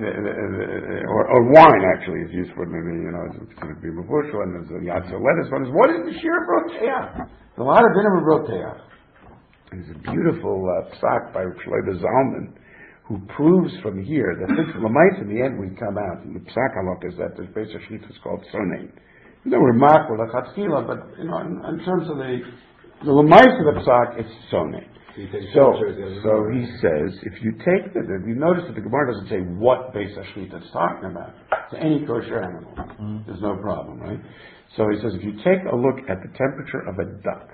it, or, or wine actually is used for, you know, it's going to be mavushal, and there's a yatsa lettuce one. What is the sheer of roteach? There's a lot of dinner with roteach. There's a beautiful uh, psak by Shlomo Zalman, who proves from here that this lamais in the end we come out, and the psak halach is that the Beis HaShchita is called sonein. You know, we're makor l'chatzkila, but you know, in, in terms of the the lamais of the psak, it's sonein. So, so he says, if you take the, if you notice that the Gemara doesn't say what Beis HaShchita it's talking about. It's any kosher animal. Mm-hmm. There's no problem, right? So he says, if you take a look at the temperature of a duck,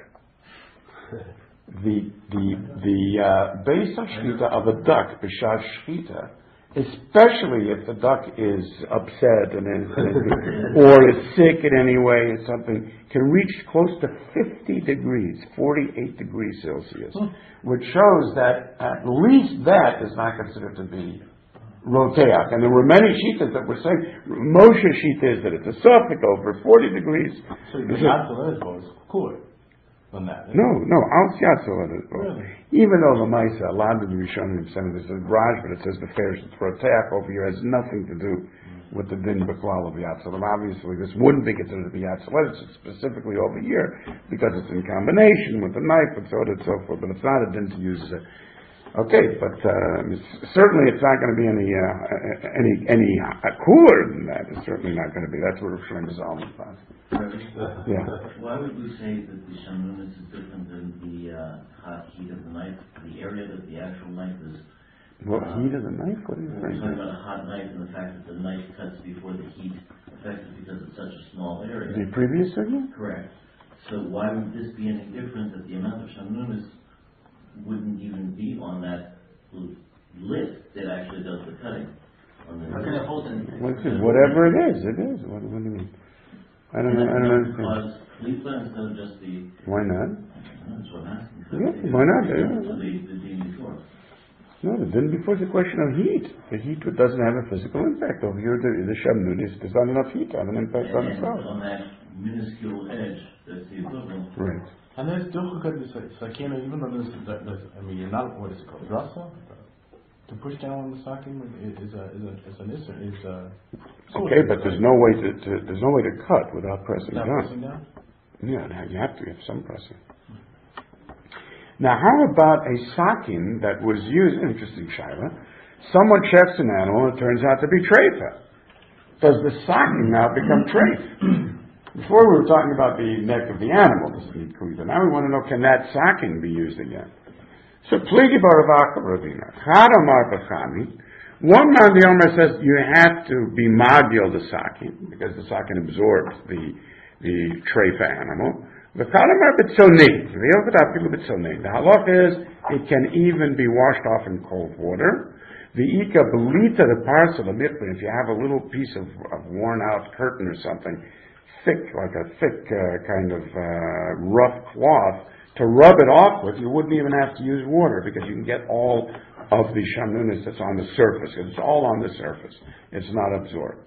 the the the uh, Beis HaShchita of a duck, B'shas Shchita, especially if the duck is upset and is, or is sick in any way or something, can reach close to fifty degrees, forty-eight degrees Celsius, which shows that at least that is not considered to be roteach. And there were many shitas that were saying, Moshe shita is that it's a suffix over forty degrees. So the Yatzel is cooler than that. No, no, Al Yatzel is Really? Even though the Maisa, a lot of the Rishonim say this is Raj, but it says the Farish, it's roteach over here has nothing to do with the din b'klal of Yatzel. And obviously this wouldn't be considered to be Yatzel. It's specifically over here because it's in combination with the knife and so on and so forth, but it's not a din to use as a okay, but uh, it's, certainly it's not going to be any uh, any any uh, cooler than that. It's certainly not going to be. That's what Rav Shlomo Zalman thought. Yeah. Why would we say that the shamunis is different than the uh, hot heat of the knife? The area that the actual knife is. What uh, heat of the knife? What are you We're referring talking to? about a hot knife and the fact that the knife cuts before the heat affects it because it's such a small area. The previous again? Correct. So why would this be any different that the amount of shamunis wouldn't even be on that lid that actually does the cutting? On the Well, it's just whatever it is, it is. What, what do you mean? I don't know. I don't understand. Because Lipla instead of just the. Why not? That's what I'm asking. Yeah, why not? Yeah. So the, the din before. No, the din before is a question of heat. The heat doesn't have a physical impact over here. The, the shamnunis, there's not enough heat to have an impact on And itself. on that minuscule edge, that's the equivalent. Right. And there's difficult, so I can't even though there's, there's, I mean, you're not, what is it called, rasa? To push down on the stocking is a, is a, is an issue, is a... Okay, but there's no way to, to there's no way to cut without pressing Not down. pressing down? Yeah, you have to have some pressing. Now, how about a socking that was used? Interesting, Shaila. Someone checks an animal and it turns out to be treifa. Does the socking now become treif? Before we were talking about the neck of the animal, this meat kuita. Now we want to know, can that socking be used again? So, pligi baravaka ravina. Chadamar b'chami. One man, the Omer says, you have to be magil the socking, because the socking absorbs the, the treifa animal. The chadamar b'tzoni. The halach is, it can even be washed off in cold water. The ika belita, the parcel of mikveh, if you have a little piece of, of worn out curtain or something, thick, like a thick uh, kind of uh, rough cloth, to rub it off with, you wouldn't even have to use water because you can get all of the shamunis that's on the surface. It's all on the surface. It's not absorbed.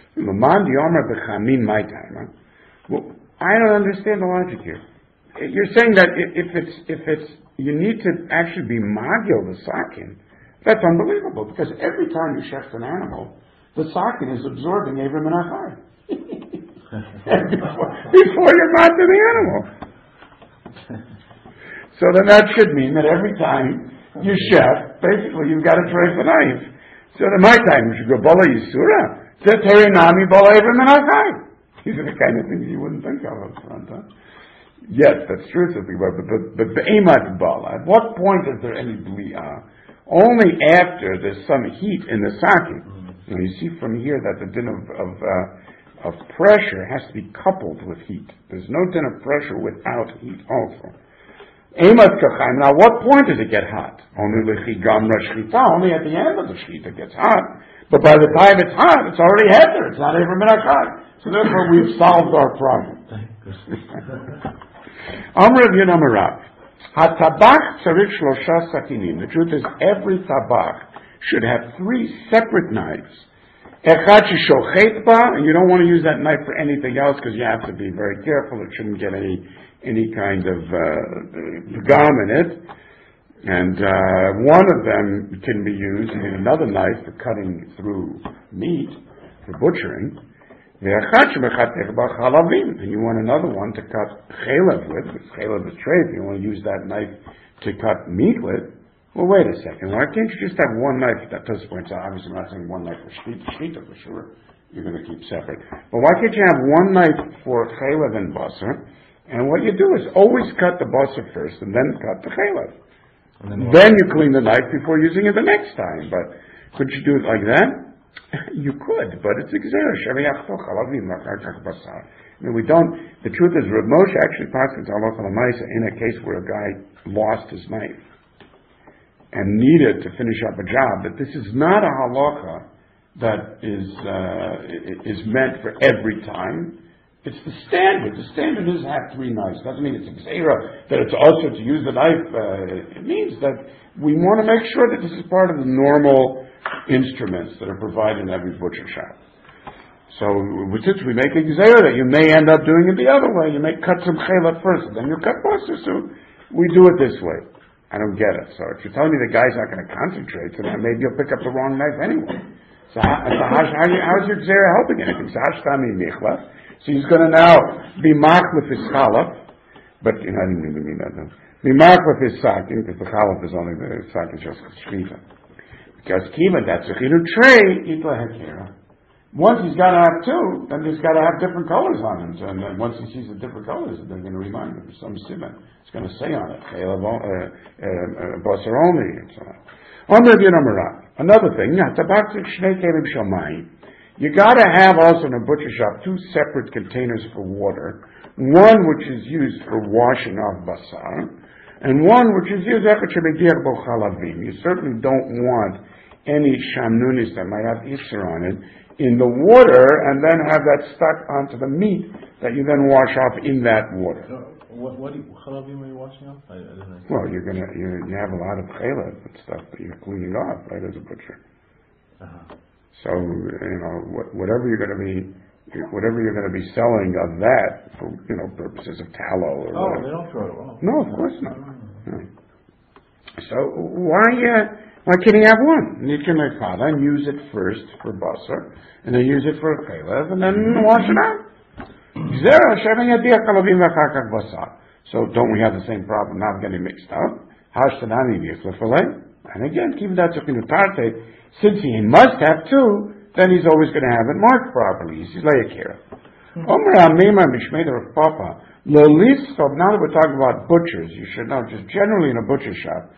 Well, I don't understand the logic here. You're saying that if it's if it's you need to actually be magil the sakin. That's unbelievable because every time you chef an animal, the sakin is absorbing every menachai. before, before you're got to the animal. So then that should mean that every time you chef, basically you've got to tray for knife. So then my time you should go bola yisura. Zeteri nami bola every menachai. These are the kind of things you wouldn't think of up front, huh? Yes, that's true, but but but be'emat bala. At what point is there any bli'ah? Only after there's some heat in the sakin. Mm-hmm. Now you see from here that the din of of, uh, of pressure has to be coupled with heat. There's no din of pressure without heat also. Emat kachayim. Now what point does it get hot? Only lechi gamra shchita. Only at the end of the shchita gets hot. But by the time it's hot, it's already heter. It's not even menachai. So therefore we've solved our problem. Amr Rav Yonah Marav. HaTabach tzarich shlosha sakinim. The truth is, every tabach should have three separate knives. Echad sheshochet ba, and you don't want to use that knife for anything else because you have to be very careful. It shouldn't get any any kind of uh, gum in it. And uh, one of them can be used in another knife for cutting through meat, for butchering. And you want another one to cut chalev with. Chalev is treif. You want to use that knife to cut meat with. Well, wait a second. Why can't you just have one knife? That does point out. Obviously, I'm not saying one knife for shchita for sure. You're going to keep separate. But why can't you have one knife for chalev and basar? And what you do is always cut the basar first, and then cut the chalev. Then, then you clean the knife before using it the next time. But could you do it like that? You could, but it's exerish. I mean, we don't. The truth is, Rav Moshe actually passes halacha l'maisa in a case where a guy lost his knife, and needed to finish up a job, that this is not a halacha that is uh, is meant for every time. It's the standard. The standard is have three knives. Doesn't mean it's exera, that it's also to use the knife. Uh, it means that we want to make sure that this is part of the normal instruments that are provided in every butcher shop. So since we make exera that you may end up doing it the other way, you may cut some chelat first, and then you cut basar. So we do it this way. I don't get it. So if you're telling me the guy's not going to concentrate, so then maybe you'll pick up the wrong knife anyway. So how, so how, how, how is your exera helping anything? So hashtami michla. So he's going to now be marked with his chalaf, but you know, I didn't really mean that. No. Be marked with his sakin, because the chalaf is only the sakin just shriva. Because kiva, that's a chidu tray, itla hekera. Once he's got to have two, then he's got to have different colors on him. And then once he sees the different colors, they're going to remind him of some simon. It's going to say on it, chelav, basar only, and so on. Another thing, you got to have also in a butcher shop two separate containers for water. One which is used for washing off basar, and one which is used You certainly don't want any shamnunis that might have isser on it in the water, and then have that stuck onto the meat that you then wash off in that water. So, what what do you, chalavim are you washing off? I, I didn't know. Well, you're gonna you, you have a lot of chayla and stuff that you're cleaning off, right, as a butcher. Uh-huh. So, you know, what, whatever you're going to be, whatever you're going to be selling of that for, you know, purposes of tallow or Oh, whatever. they don't throw it away. No, of course not. No. So why, uh, why can't he have one? You can make father and use it first for basar, and then use it for chaylev, and then wash it out. So don't we have the same problem now getting mixed up? And again, keep that since he must have two, then he's always going to have it marked properly. He's like a kira. Now that we're talking about butchers, you should know, just generally in a butcher shop,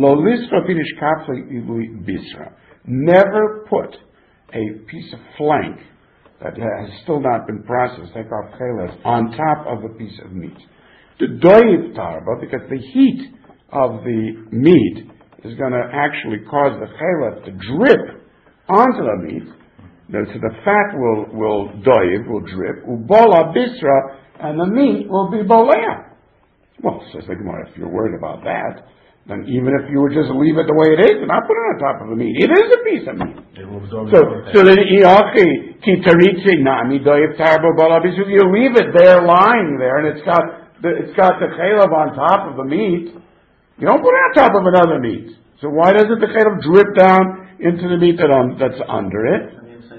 never put a piece of flank that has still not been processed, take off chelas, on top of a piece of meat. The doiv tarba, because the heat of the meat is going to actually cause the chelas to drip onto the meat. So the fat will will doiv, will drip, ubola bisra, and the meat will be bolea. Well, says the Gemara, if you're worried about that, then even if you would just leave it the way it is and not put it on top of the meat, it is a piece of meat. So, so then iachi kitaritzi nami doiv tarba bola bisra. You leave it there, lying there, and it's got the, it's got the chelav on top of the meat. You don't put it on top of another meat. So why doesn't the chelav drip down into the meat that on, that's under it?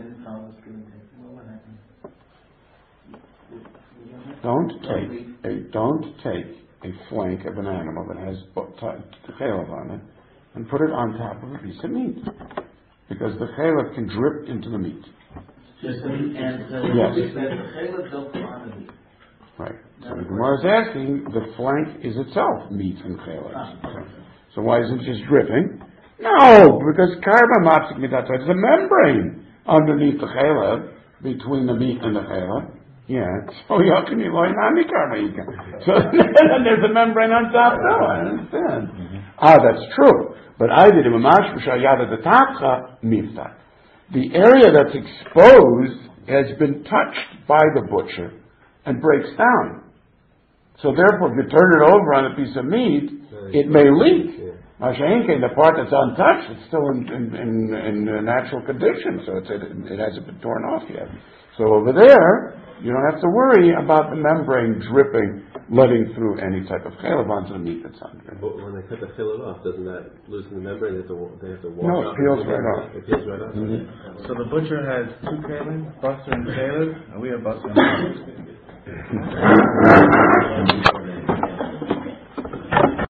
Don't take a don't take a flank of an animal that has chelav on it and put it on top of a piece of meat, because the chelav can drip into the meat. Just meat and uh, yes. The chelav don't come on the meat. Right. So the Gemara is asking, the flank is itself meat and chelav. Ah, okay. So, so why isn't it just dripping? No, because karma mapsik midat. There's a membrane underneath the chelav, between the meat and the chelav. Yeah, so yakin iloy nami karma yika. So then there's a membrane on top. No, I understand. Mm-hmm. Ah, that's true. But I did a mamash b'shayada the tapcha miftak. The area that's exposed has been touched by the butcher and breaks down. So therefore, if you turn it over on a piece of meat, it may leak. Mashainke, the part that's untouched, it's still in, in, in, in natural condition, so it's, it, it hasn't been torn off yet. So over there, you don't have to worry about the membrane dripping, letting through any type of chelav onto the meat that's under it. But when they cut the chelav off, doesn't that loosen the membrane? They have to, they have to wash No, it off peels the right off. It peels right off? Mm-hmm. So the butcher has two kalim, basar and chelav, and we have basar and chelav.